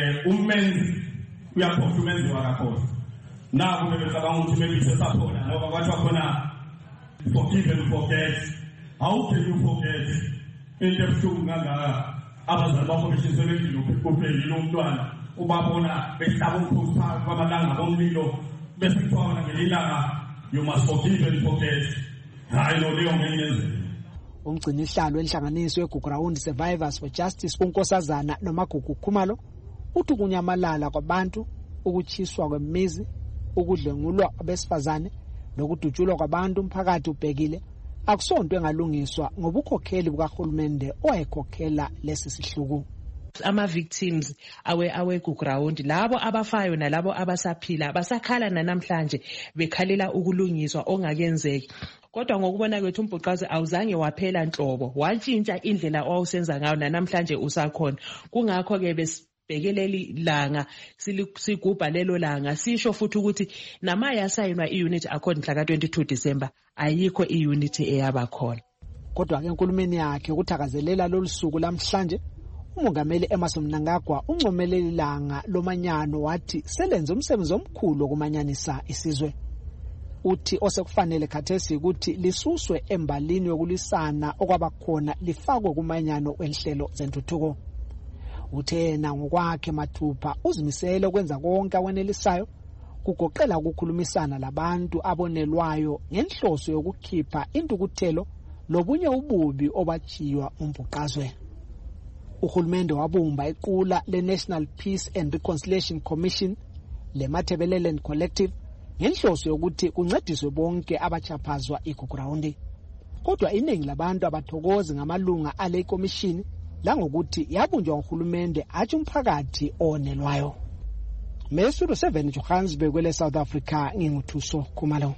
umenzi uyakhohlwa umenzi wakakhohlwa. Nabo bebecabanga ukuthi maybe saphona ngoba kwathiwa khona forgive and forget. How can you forget? Into ebuhlungu kangaka abazali bakho beshiselwe endlini upheli umntwana ubabona behlaba umkhosi phakathi kwamalanga bomlilo bese kuthiwa ngelilanga you must forgive and forget. Hayi lo leyo ngeyenzela. Umgcini ihlalo enhlanganiso yeGugurawundi Survivors for Justice uNkosazana noMagugu Khumalo uthi kunyamalala kwabantu, ukuchiswa kwemizi, ukudlengulwa kwabesifazane nokudutshulwa kwabantu umphakathi ubhekile akusonto engalungiswa ngobukhokheli bukahulumende owayekhokhela lesi sihluku. Ama-victims awe-Gugurawundi labo abafayo nalabo abasaphila basakhala namhlanje bekhalela ukulungiswa ongakenzeki. Kodwa ngokubona kwethu umbhuqazwe awuzange waphela nhlobo, watshintsha indlela owawusenza ngayo namhlanje usakhona. Kungakho-ke besibhekeleli langa sigubha lelo langa sisho futhi ukuthi namayasayinwa i-unity accord mhla ka-22 December ayikho i-unity eyabakhona. Kodwa-ke enkulumeni yakhe ukuthakazelela lolu suku lamhlanje uMongameli Emmerson Mnangagwa uncomeleli langa lomanyano wathi selenze umsebenzi omkhulu wokumanyanisa isizwe. Uthi osekufanele khathesi ukuthi lisuswe embalini yokulisana okwabakhona lifakwe kumanyano wenhlelo zentuthuko. Uthe yena ngokwakhe mathupha uzimisele ukwenza konke akwenelisayo kugoqela ukukhulumisana labantu abonelwayo ngenhloso yokukhipha intukuthelo lobunye ububi obachiywa umbhuqazwe. Uhulumende wabumba iqula le-National Peace and Reconciliation Commission le-Matabeleland Collective ngenhloso yokuthi kuncediswe bonke abachaphazwa igugurawundi. Kodwa iningi labantu abathokozi ngamalunga ale komishini langokuthi yabunjwa nguhulumende athi umphakathi onelwayo. Mesudu 7 Johannesburg kwele South Africa nginguthuso Khumalo.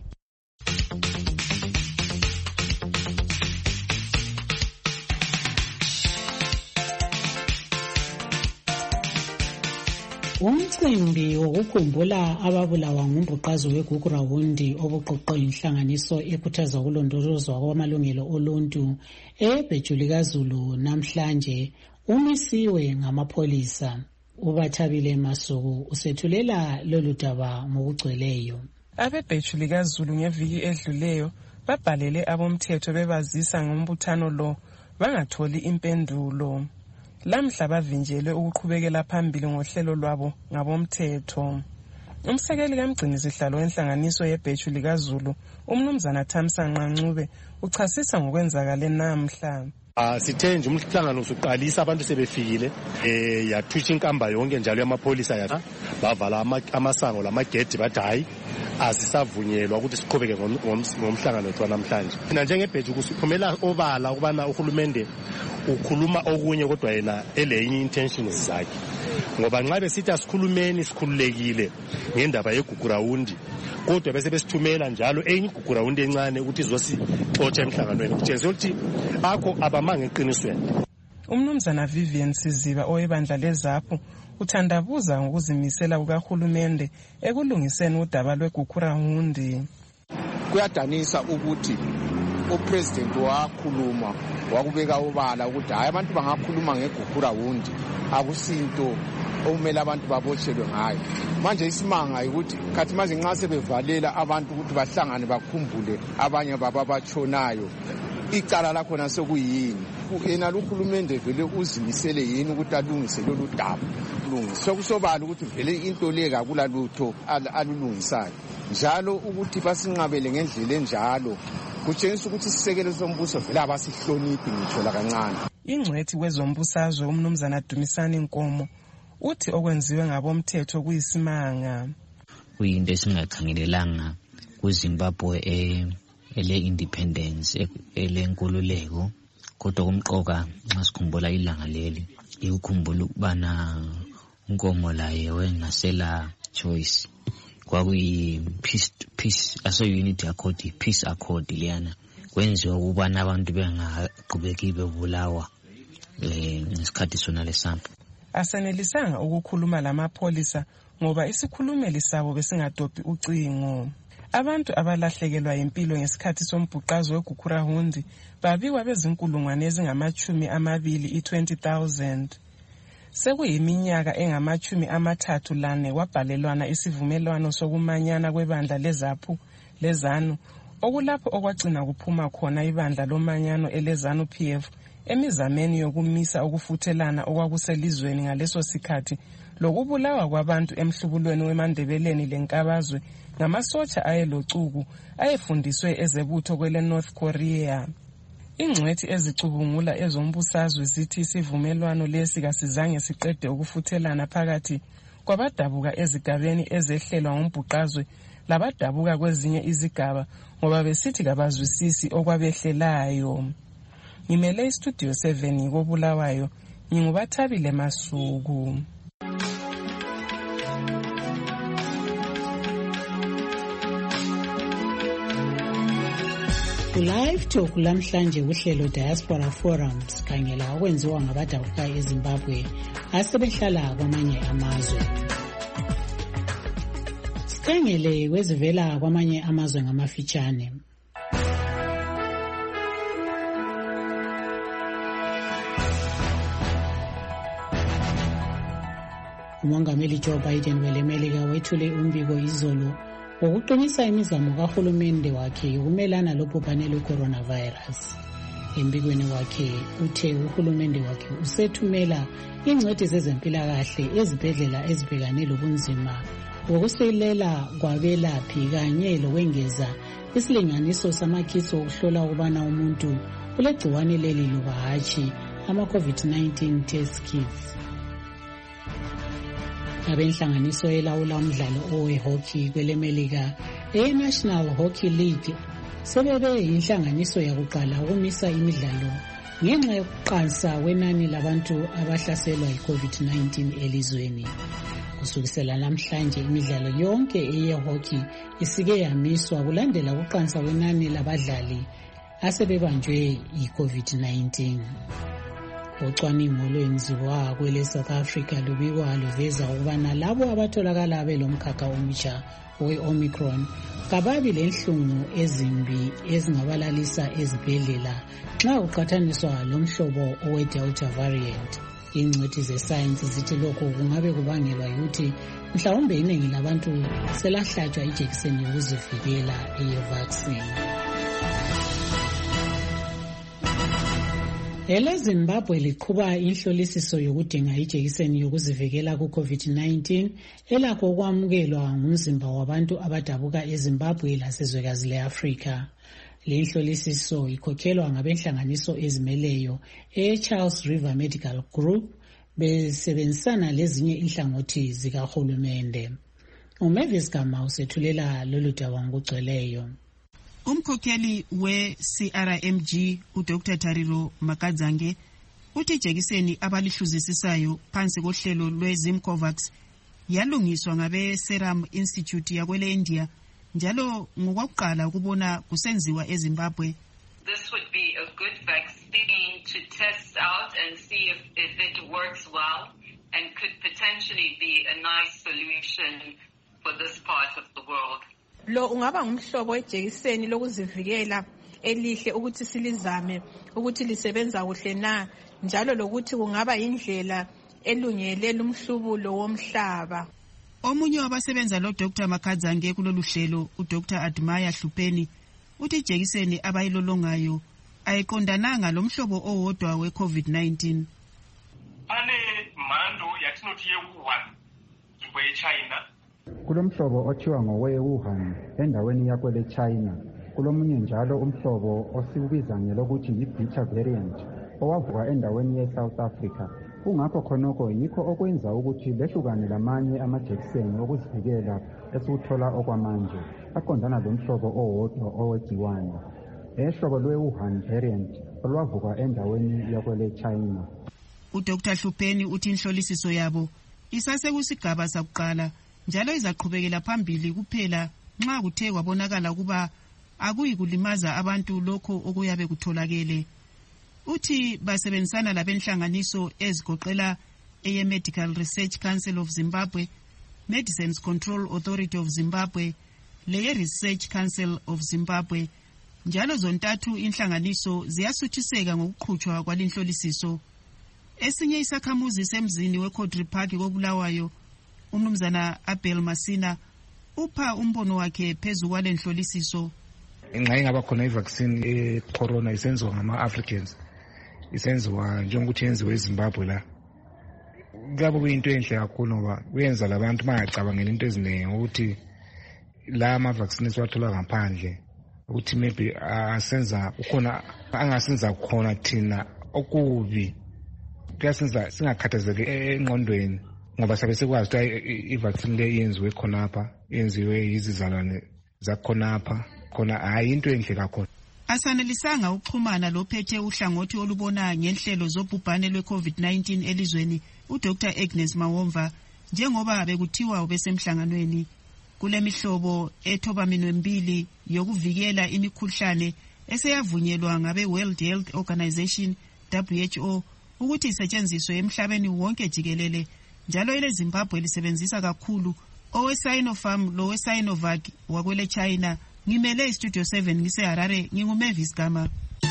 Umcimbi wokukhumbula ababulawa ngumbhuqazo wegugurawundi obuqoqwe inhlanganiso ekhuthaza ukulondolozwa kwamalungelo oluntu eBhejulikaZulu namhlanje umisiwe ngamapholisa. Ubathabile Masuku usethulela lolu daba ngokugcweleyo. AbeBhejulikaZulu ngeviki edluleyo babhalele abomthetho bebazisa ngombuthano lo bangatholi impendulo. Lamhla bavinjelwe ukuqhubekela phambili ngohlelo lwabo ngabomthetho. Umsekeli kaMgcinisihlalo wenhlanganiso yeBhejulikaZulu umnumzana Thamsanqa Ncube uchasisa ngokwenzakale namhla. Sithe nje umhlangano usuqalisa abantu sebefikile yathutsha inkamba yonke njalo yamapholisa bavala amasango lamagedi bathi hayi asisavunyelwa ukuthi siqhubeke ngomhlangano wethu namhlanje. Thina njengeBheju kusiphumela obala ukubana uhulumende ukhuluma okunye kodwa yena elenye intentions zakhe. Ngoba nxa besithi asikhulumeni sikhululekile ngendaba yegugurawundi kodwa bese besithumela njalo enye igugurawundi encane ukuthi izosixotsha emhlanganweni kutshengisa ukuthi akho abamange eqinisweni. Umnumzana Vivian Siziba owebandla leZAPHU uthandabuza ngokuzimisela kukahulumende ekulungiseni udaba lwegugurawundi. Kuyadanisa ukuthi upresident wakhuluma wakubeka obala ukuthi hayi abantu bangakhuluma ngegugurawundi akusinto okumele abantu babotshelwe ngayo. Manje isimanga ukuthi khathi manje nxa sebevalela abantu ukuthi bahlangane bakhumbule abanye bababatshonayo icala lakhona sekuyini. Yena uhulumende vele uzimisele yini ukuthi alungise lolu daba. Sokusobala ukuthi vele into leka kulalutho alulungisayo. Njalo ukuthi basinqabele ngendlela enjalo kutshengisa ukuthi isisekelo sombuso vele abasihloniphi ngitsho la kancane. Ingcwethi wezombusazwe umnumzana Dumisani Nkomo uthi okwenziwe ngabomthetho kuyisimanga. Kuyinto esingakhangelelanga kuZimbabwe ele-independence elenkululeko kodwa kumqoka nxa sikhumbula ilanga leli ikukhumbula ukubana Nkomo laye wengasela choice kwakuyi peace unity accord peace accord liyana kwenziwa ukubana abantu bengaqhubeki bebulawa ngesikhathi sona lesampu. Asenelisanga ukukhuluma lamapholisa ngoba isikhulumeli sabo besingadophi ucingo. Abantu abalahlekelwa impilo ngesikhathi sombhuqazo wegugurawundi babikwa bezinkulungwane ezingama-20 20,000. Sekuyiminyaka engama-34 kwabhalelwana isivumelwano sokumanyana kwebandla leZAPHU leZANU okulapho okwagcina kuphuma khona ibandla lomanyano eleZANU PF emizameni yokumisa ukufuthelana okwakuselizweni ngaleso sikhathi lokubulawa kwabantu emhlubulweni weMandebeleni lenkabazwe ngamasotsha ayelocuku ayefundiswe ezebutho kwele North Korea. Ingcwethi ezicubungula ezombusazwe zithi isivumelwano lesi kasizange siqede ukufuthelana phakathi kwabadabuka ezigabeni ezehlelwa ngombhuqazwe labadabuka kwezinye izigaba ngoba besithi kabazwisisi okwabehlelayo. Ngimele iStudio 7 koBulawayo ngingubathabile Masuku. Live Talk lamhlanje uhlelo Diaspora Forums khangela okwenziwa ngabadabuka eZimbabwe asebehlala kwamanye amazwe. Sikhangele kwezivela kwamanye amazwe ngamafitshane. Umongameli Joe Biden welemelika wethule umbiko izolo wokuqinisa imizamo kahulumende wakhe ukumelana lobhubhane lwe-coronavirus. Embikweni wakhe uthe uhulumende wakhe usethumela ingcwethi zezempilakahle ezibhedlela ezibhekane lobunzima wokusilela kwabelaphi kanye lokwengeza isilinganiso samakhithi okuhlola ukubana umuntu ulegciwane leli loba hatshi ama-COVID-19 test kits. Abenhlanganiso elawula umdlalo owe-hockey kwelemelika e-National Hockey League sebebe inhlanganiso yakuqala ukumisa imidlalo ngenxa yokuqansa kwenani labantu abahlaselwa yi-COVID-19 elizweni. Kusukisela namhlanje imidlalo yonke eye-hockey isike yamiswa kulandela ukuqansa kwenani labadlali asebebanjwe yi-COVID-19. Ucwaningo lwenziwa kwele South Africa lubikwa luveza ukubana labo abatholakala belomkhakha omutsha we-Omicron kababi lenhlungu ezimbi ezingabalalisa ezibhedlela nxa kuqhathaniswa lomhlobo owe-Delta variant. Ingcwethi zesayensi zithi lokho kungabe kubangelwa yikuthi mhlawumbe iningi labantu selahlatshwa ijekiseni yokuzivikela eye-vaccine. EleZimbabwe liqhuba inhlolisiso yokudinga ijekiseni yokuzivikela ku-COVID-19 elakho ukwamukelwa ngumzimba wabantu abadabuka eZimbabwe lasezwekazi le-Afrika. Le nhlolisiso ikhokhelwa ngabenhlanganiso ezimeleyo e-Charles River Medical Group besebenzisana lezinye inhlangothi zikahulumende. uMavis Gama usethulela lolu daba ngokugcweleyo. Umkhokheli we-CRMG uDr Tariro Makadzange uthi ijekiseni abalihluzisisayo phansi kohlelo lwe-Zimcovax yalungiswa ngabe-Serum Institute yakwele India njalo ngokwakuqala ukubona kusenziwa eZimbabwe. This would be a good vaccine to test out and see if it works well and could potentially be a nice solution for this part of the world. Lo ungaba ngumhlobo wejekiseni lokuzivikela elihle ukuthi silizame ukuthi lisebenza kuhle na njalo lokuthi kungaba indlela elungele lumhlubulo womhlaba. Omunye wabasebenza lo Dr Makadzange kulolu hlelo uDr Admaya Hlupeni uthi ijekiseni abayilolongayo ayiqondananga lomhlobo owodwa we-COVID-19. Ane mando yatinoti ye-Wuhan ingwe China. Kulomhlobo othiwa ngowe-Wuhan endaweni yakwele China. Kulomunye njalo umhlobo osiubiza ngelokuthi yi-Beta variant owavuka endaweni ye-South Africa. Kungakho khonokho yikho okwenza ukuthi lehlukane lamanye amajekiseni okuzivikela esuthola okwamanje aqondana lomhlobo owodwa owegciwane. Ehlobo lwe-Wuhan variant olwavuka endaweni yakwele China. uDr Hlupeni uthi inhlolisiso yabo isasekusigaba sakuqala njalo izaqhubekela phambili kuphela nxa kuthe kwabonakala kuba akuyikulimaza abantu lokho okuyabe kutholakele. Uthi basebenzisana labenhlanganiso ezigoqela eye-Medical Research Council of Zimbabwe, Medicines Control Authority of Zimbabwe, leye-Research Council of Zimbabwe. Njalo zontathu inhlanganiso ziyasuthiseka ngokuqhutshwa kwalinhlolisiso. Esinye isakhamuzi semzini weCodri Park koBulawayo, umnumzana Abel Masina, upha umbono wakhe phezu kwalenhlolisiso. Nxa ingaba khona i-vaccine e-corona isenziwa ngama-Africans, isenziwa njengokuthi yenziwe eZimbabwe la. Kuyabe kuyinto enhle kakhulu ngoba kuyenza labantu bangacabangeli into eziningi ukuthi la ama-vaccine esiwathola ngaphandle ukuthi maybe angasenza khona thina okubi. Kuyasenza singakhathazeki engqondweni ngoba sabe sekwazi ukuthi i-vaccine le yenziwe khonapha, yenziwe yizizalwane zakhonapha, khona hayi into enhle kakhulu. Asanelisanga ukuxhumana lophethe uhlangothi olubona ngenhlelo zobhubhane lwe-COVID-19 elizweni uDr Agnes Mawomva njengoba bekuthiwa ubesemhlanganweni. Kule mihlobo ethobaminwe mbili yokuvikela imikhuhlane eseyavunyelwa ngabe World Health Organization WHO ukuthi isetshenziswe emhlabeni wonke jikelele njalo eleZimbabwe lisebenzisa kakhulu owe-Sinopharm lowe-Sinovac wakwele China. Ngimele iStudio 7 ngiseHarare, nginguMavis Gama.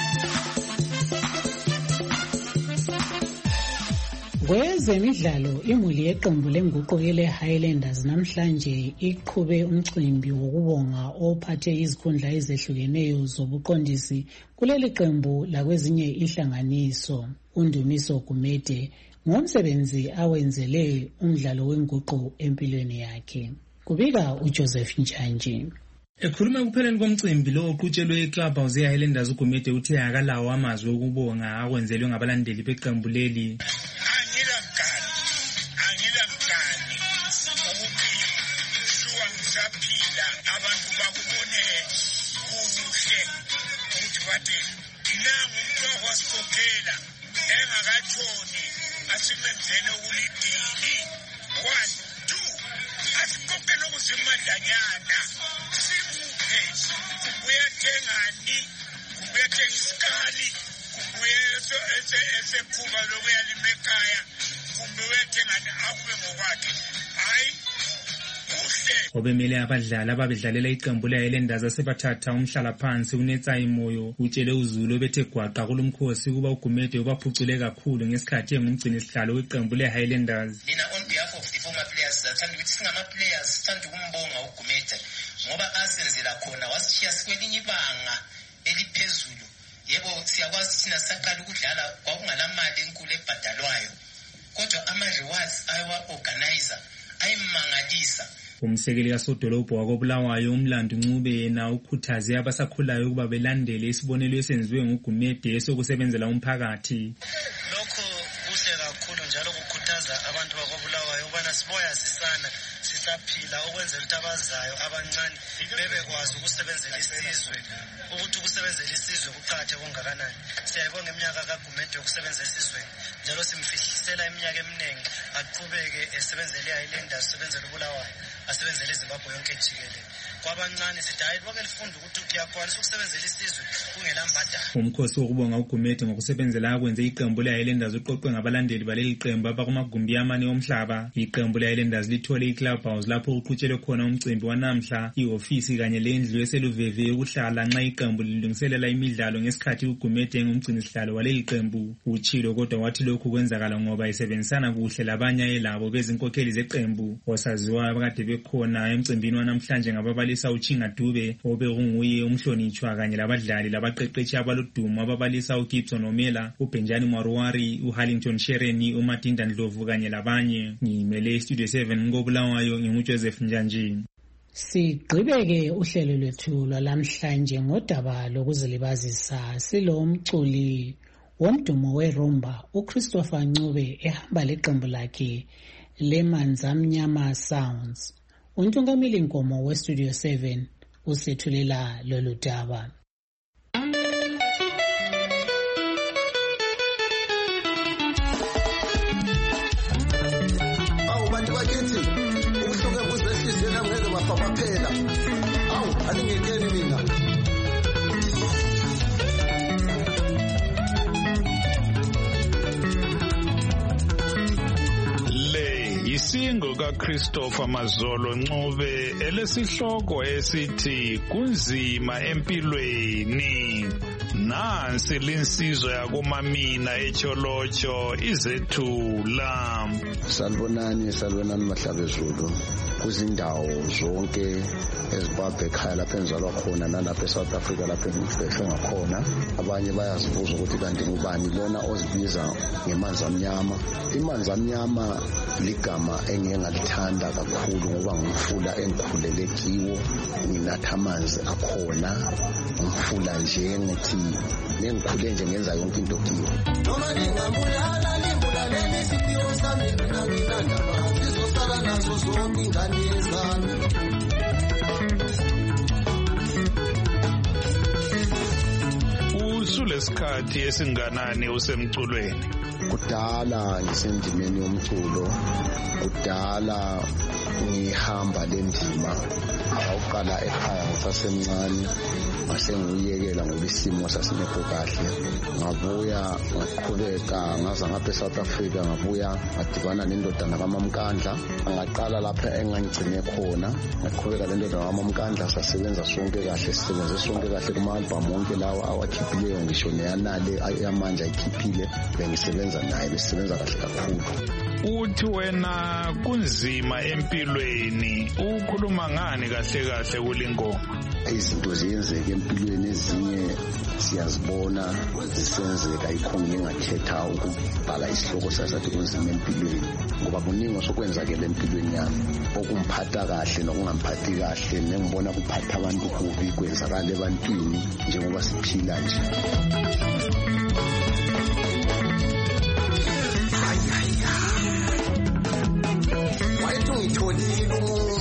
Kwezemidlalo imuli yeqembu lenguqukele Highlanders namhlanje iqhube umcimbi wokubonga ophathe izikhundla ezehlukeneyo zobuqondisi kuleli qembu lakwezinye inhlanganiso. uNdumiso Gumede ngomsebenzi awenzele umdlalo wenguqu empilweni yakhe. Kubika uJoseph Njanji. Ekhuluma ekupheleni komcimbi lo oqhutshelwe eClubhouse eHighlanders, uGumede uthe akalawo amazwi okubonga akwenzelwe ngabalandeli beqembu leli. Obemele abadlali ababedlalela iqembu leHighlanders asebathatha umhlala phansi uNetsayi Moyo utshele uZulu bethe gwaqa kulomkhosi kuba uGumede ubaphucule kakhulu ngesikhathi engumgcini sihlalo weqembu leHighlanders. Mina on behalf of the former players sathanda ukuthi singama players sithanda ukumbonga uGumede ngoba asenzela khona wasishiya sikwelinye ibanga eliphezulu. Yebo siyakwazi thina saqala ukudlala kwakungalamali enkulu ebhadalwayo kodwa ama rewards ayiwa organizer ayimangalisa. Umsekeli kaSodolobho wakoBulawayo uMlando Ncube yena ukhuthaze abasakhulayo ukuba belandele isibonelo esenziwe nguGumede sokusebenzela umphakathi. Lokho kuhle kakhulu njalo kukhuthaza abantu bakoBulawayo ubana siboyazisana sisaphila ukwenzela ukuthi abazayo abancane bebekwazi ukusebenzela isizwe ukuthi ukusebenzela isizwe kuqhathe kongakanani. Siyayibonga iminyaka kaGumede yokusebenzela isizwe njalo simfihlisela iminyaka eminingi aqhubeke esebenzele iHighlanders sebenzela uBulawayo asebenzele iZimbabwe yonke jikelele. Kwabancane sithi hayi bonke lifunde ukuthi uyakwanisa ukusebenzela isizwe kungela mbadalo. Umkhosi wokubonga uGumede ngokusebenzela akwenze iqembu leHighlanders uqoqwe ngabalandeli baleli qembu abakumagumbi amane omhlaba. Iqembu leHighlanders lithole iClubhouse lapho uqhutshelwe khona umcimbi wanamhla, ihofisi kanye lendlu eseluveve yokuhlala nxa iqembu lilungiselela imidlalo ngesikhathi uGumede engumgcini sihlalo waleli qembu. Utshilo kodwa wathi lokhu kwenzakala ngoba isebenzisana kuhle labanye ayelabo bezinkokheli zeqembu osaziwayo abakade bekhona emcimbini wanamhlanje ngababalisa uChinga Dube obekunguye umhlonitshwa kanye labadlali labaqeqeshi abalodumo ababalisa uGibson Omela, uBenjani Maruwari, uHarlington Shereni, uMatinda Ndlovu kanye labanye. Ngimele Studio 7 ngoBulawayo nginguJoseph Njanji. Sigqibeke uhlelo lwethu lwalamhlanje ngodaba lokuzilibazisa. Silo umculi womdumo weRumba uChristopher Ncube ehamba leqembu lakhe leManzamnyama Sounds. Untungameli Nkomo weStudio 7 usethulela lolu daba. Bantu bakithi ukuhluka kuzehlizela ngeke bafaphela. Alingekeni mina. Isingo kaChristopher Mazolo Ncube elesihloko esithi kunzima empilweni. Nansi linsizwa yakomamina eCholocho izethula. Salibonani Mahlabezulu kuzindawo zonke eZimbabwe ekhaya lapho enzalwa khona nalapha eSouth Africa lapho engibhekwe ngakhona. Abanye bayazibuza ukuthi kanti ngubani lona ozibiza ngemanzamnyama. Imanzamnyama ligama engiyengalithanda kakhulu ngoba ngumfula engikhulele kiwo, nginatha amanzi akhona, umfula nje ngithi nengikhule nje ngenza yonke into kiwo. Noma ngingabulala limbulaleni isiphiwo sami mina nginandaba sizosala nazo zonke ingane zami. Usulesikhathi esinganani usemculweni? Kudala ngisendimeni yomculo, kudala ngihamba lendima. Awuqala ekhaya ngisasemncane, mase ngiyekela ngoba isimo sasinekho kahle. Ngabuya ngaqhubeka ngaza ngapha eSouth Africa, ngabuya ngadibana nendodana kaMamkandla. Ngaqala lapha engangigcine khona, ngaqhubeka lendodana kaMamkandla sasebenza sonke kahle, sisebenze sonke kahle kuma-album wonke lawa awakhiphileyo, ngisho neyanale yamanje ayikhiphile bengisebenza naye, besisebenza kahle kakhulu. uthi wena kunzima empilweni ukhuluma ngani kahle kahle kulingoma? Izinto ziyenzeka empilweni ezinye siyazibona zisenzeka, ikhona engakhetha ukubhala isihloko sasathi kunzima empilweni, ngoba kuningi osokwenzakela empilweni yami okumphatha kahle nokungamphathi kahle, nengibona kuphatha abantu kubi, kwenzakala ebantwini njengoba siphila nje. Wayethu ngitholile umuntu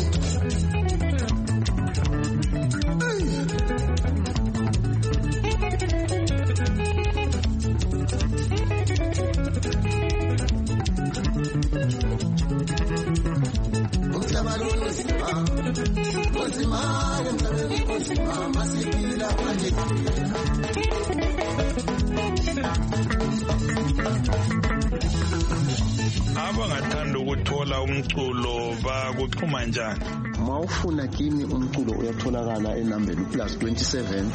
abangathanda ukuthola umculo bakuxhuma njani? Mawufuna kimi umculo uyatholakala enambeni +27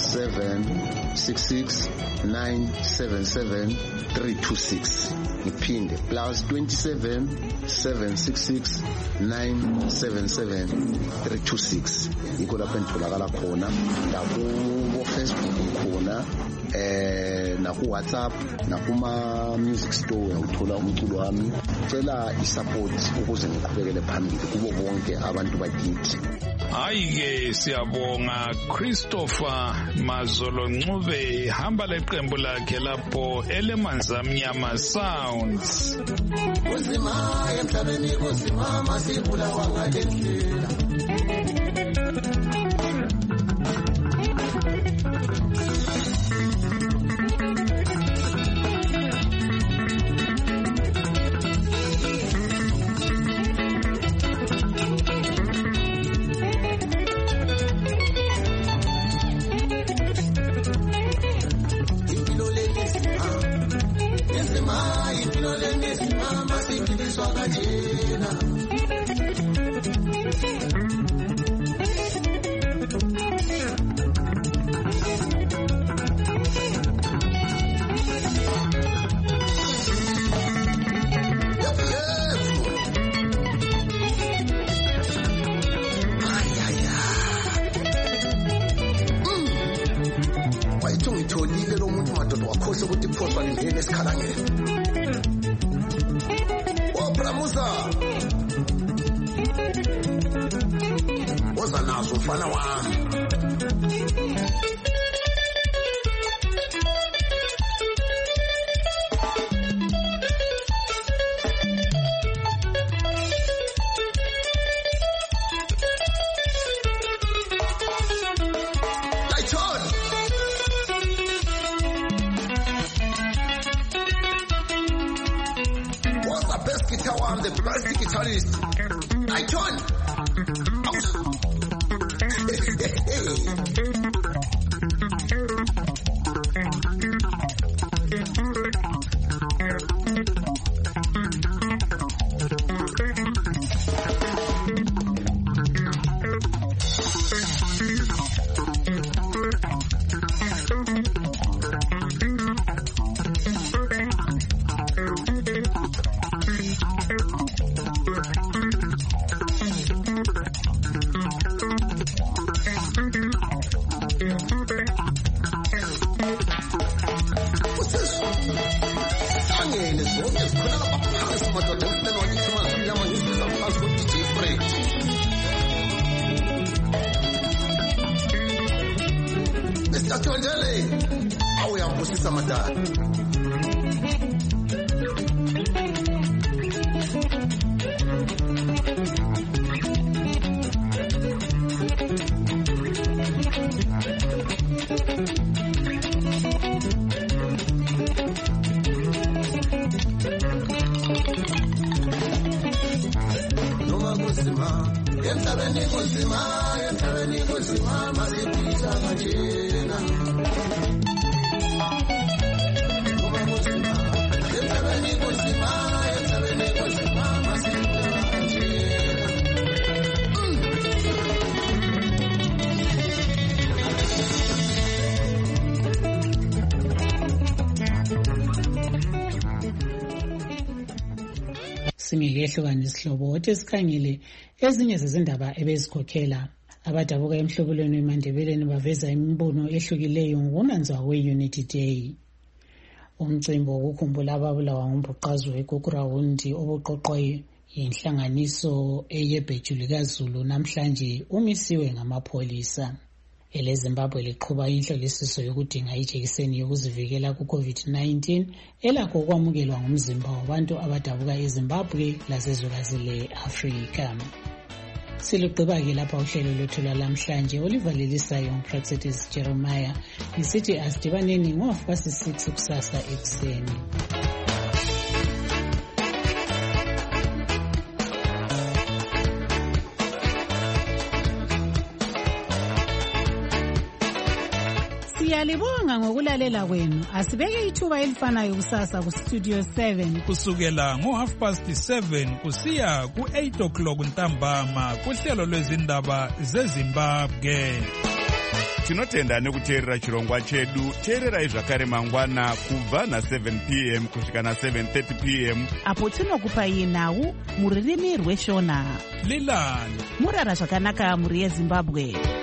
766 977 326. Ngiphinde +27 766 977 326. Yikho lapho ngitholakala khona, naku Facebook khona, naku WhatsApp, nakuma music store uthola umculo wami. Cela isupport ukuze ngiqhubekele phambili kubo bonke abantu bakithi. Hayi-ke siyabonga Christopher Mazolo Ncube, hamba leqembu lakhe lapho elemanza mnyama sounds. Uzima emhlabeni kuzima masibulawa ngalendlela. Ngitholile lo muntu madoda wakhohle ukuthi iphoswa lingene esikhalangeni. Bramusa woza nazo mfana wami. The best guitarist. Aiton. Mr. Tondele, awe ambusisa madala. Emhlabeni kuzima masiphiza kanjena. singekehlukanisi isihlobo othi sikhangele ezinye zezindaba ebezikhokhela. Abadabuka emhlobelweni wemandebeleni baveza imibono ehlukileyo ngokunanzwa kwe-Unity Day. Umcimbi wokukhumbula ababulawa ngumbhuqazwe eGugurawundi obuqoqwe yinhlanganiso eyebhejuli kaZulu namhlanje umisiwe ngamapholisa. EleZimbabwe liqhuba inhlolisiso yokudinga ijekiseni yokuzivikela ku-COVID-19 elakho ukwamukelwa ngumzimba wabantu abadabuka eZimbabwe lasezwekazi le-Afrika. Silugqiba-ke lapha uhlelo lwethu lwalamhlanje olivalelisayo nguPraxetis Jeremiah ngisithi asidibaneni ngo-6:30 kusasa ekuseni. Siyalibonga ngokulalela kwenu. Asibeke ithuba elifanayo kusasa ku-Studio 7 kusukela ngo-7:30 kusiya ku-8 ntambama kuhlelo lwezindaba zeZimbabwe. Tinotenda nekuteerera chirongwa chedu. Teererai zvakare mangwana kubva na7 p.m. kusvika na7:30 p.m. apo tinokupai nhau muririmi rweshona. Lilani murara zvakanaka muri yeZimbabwe.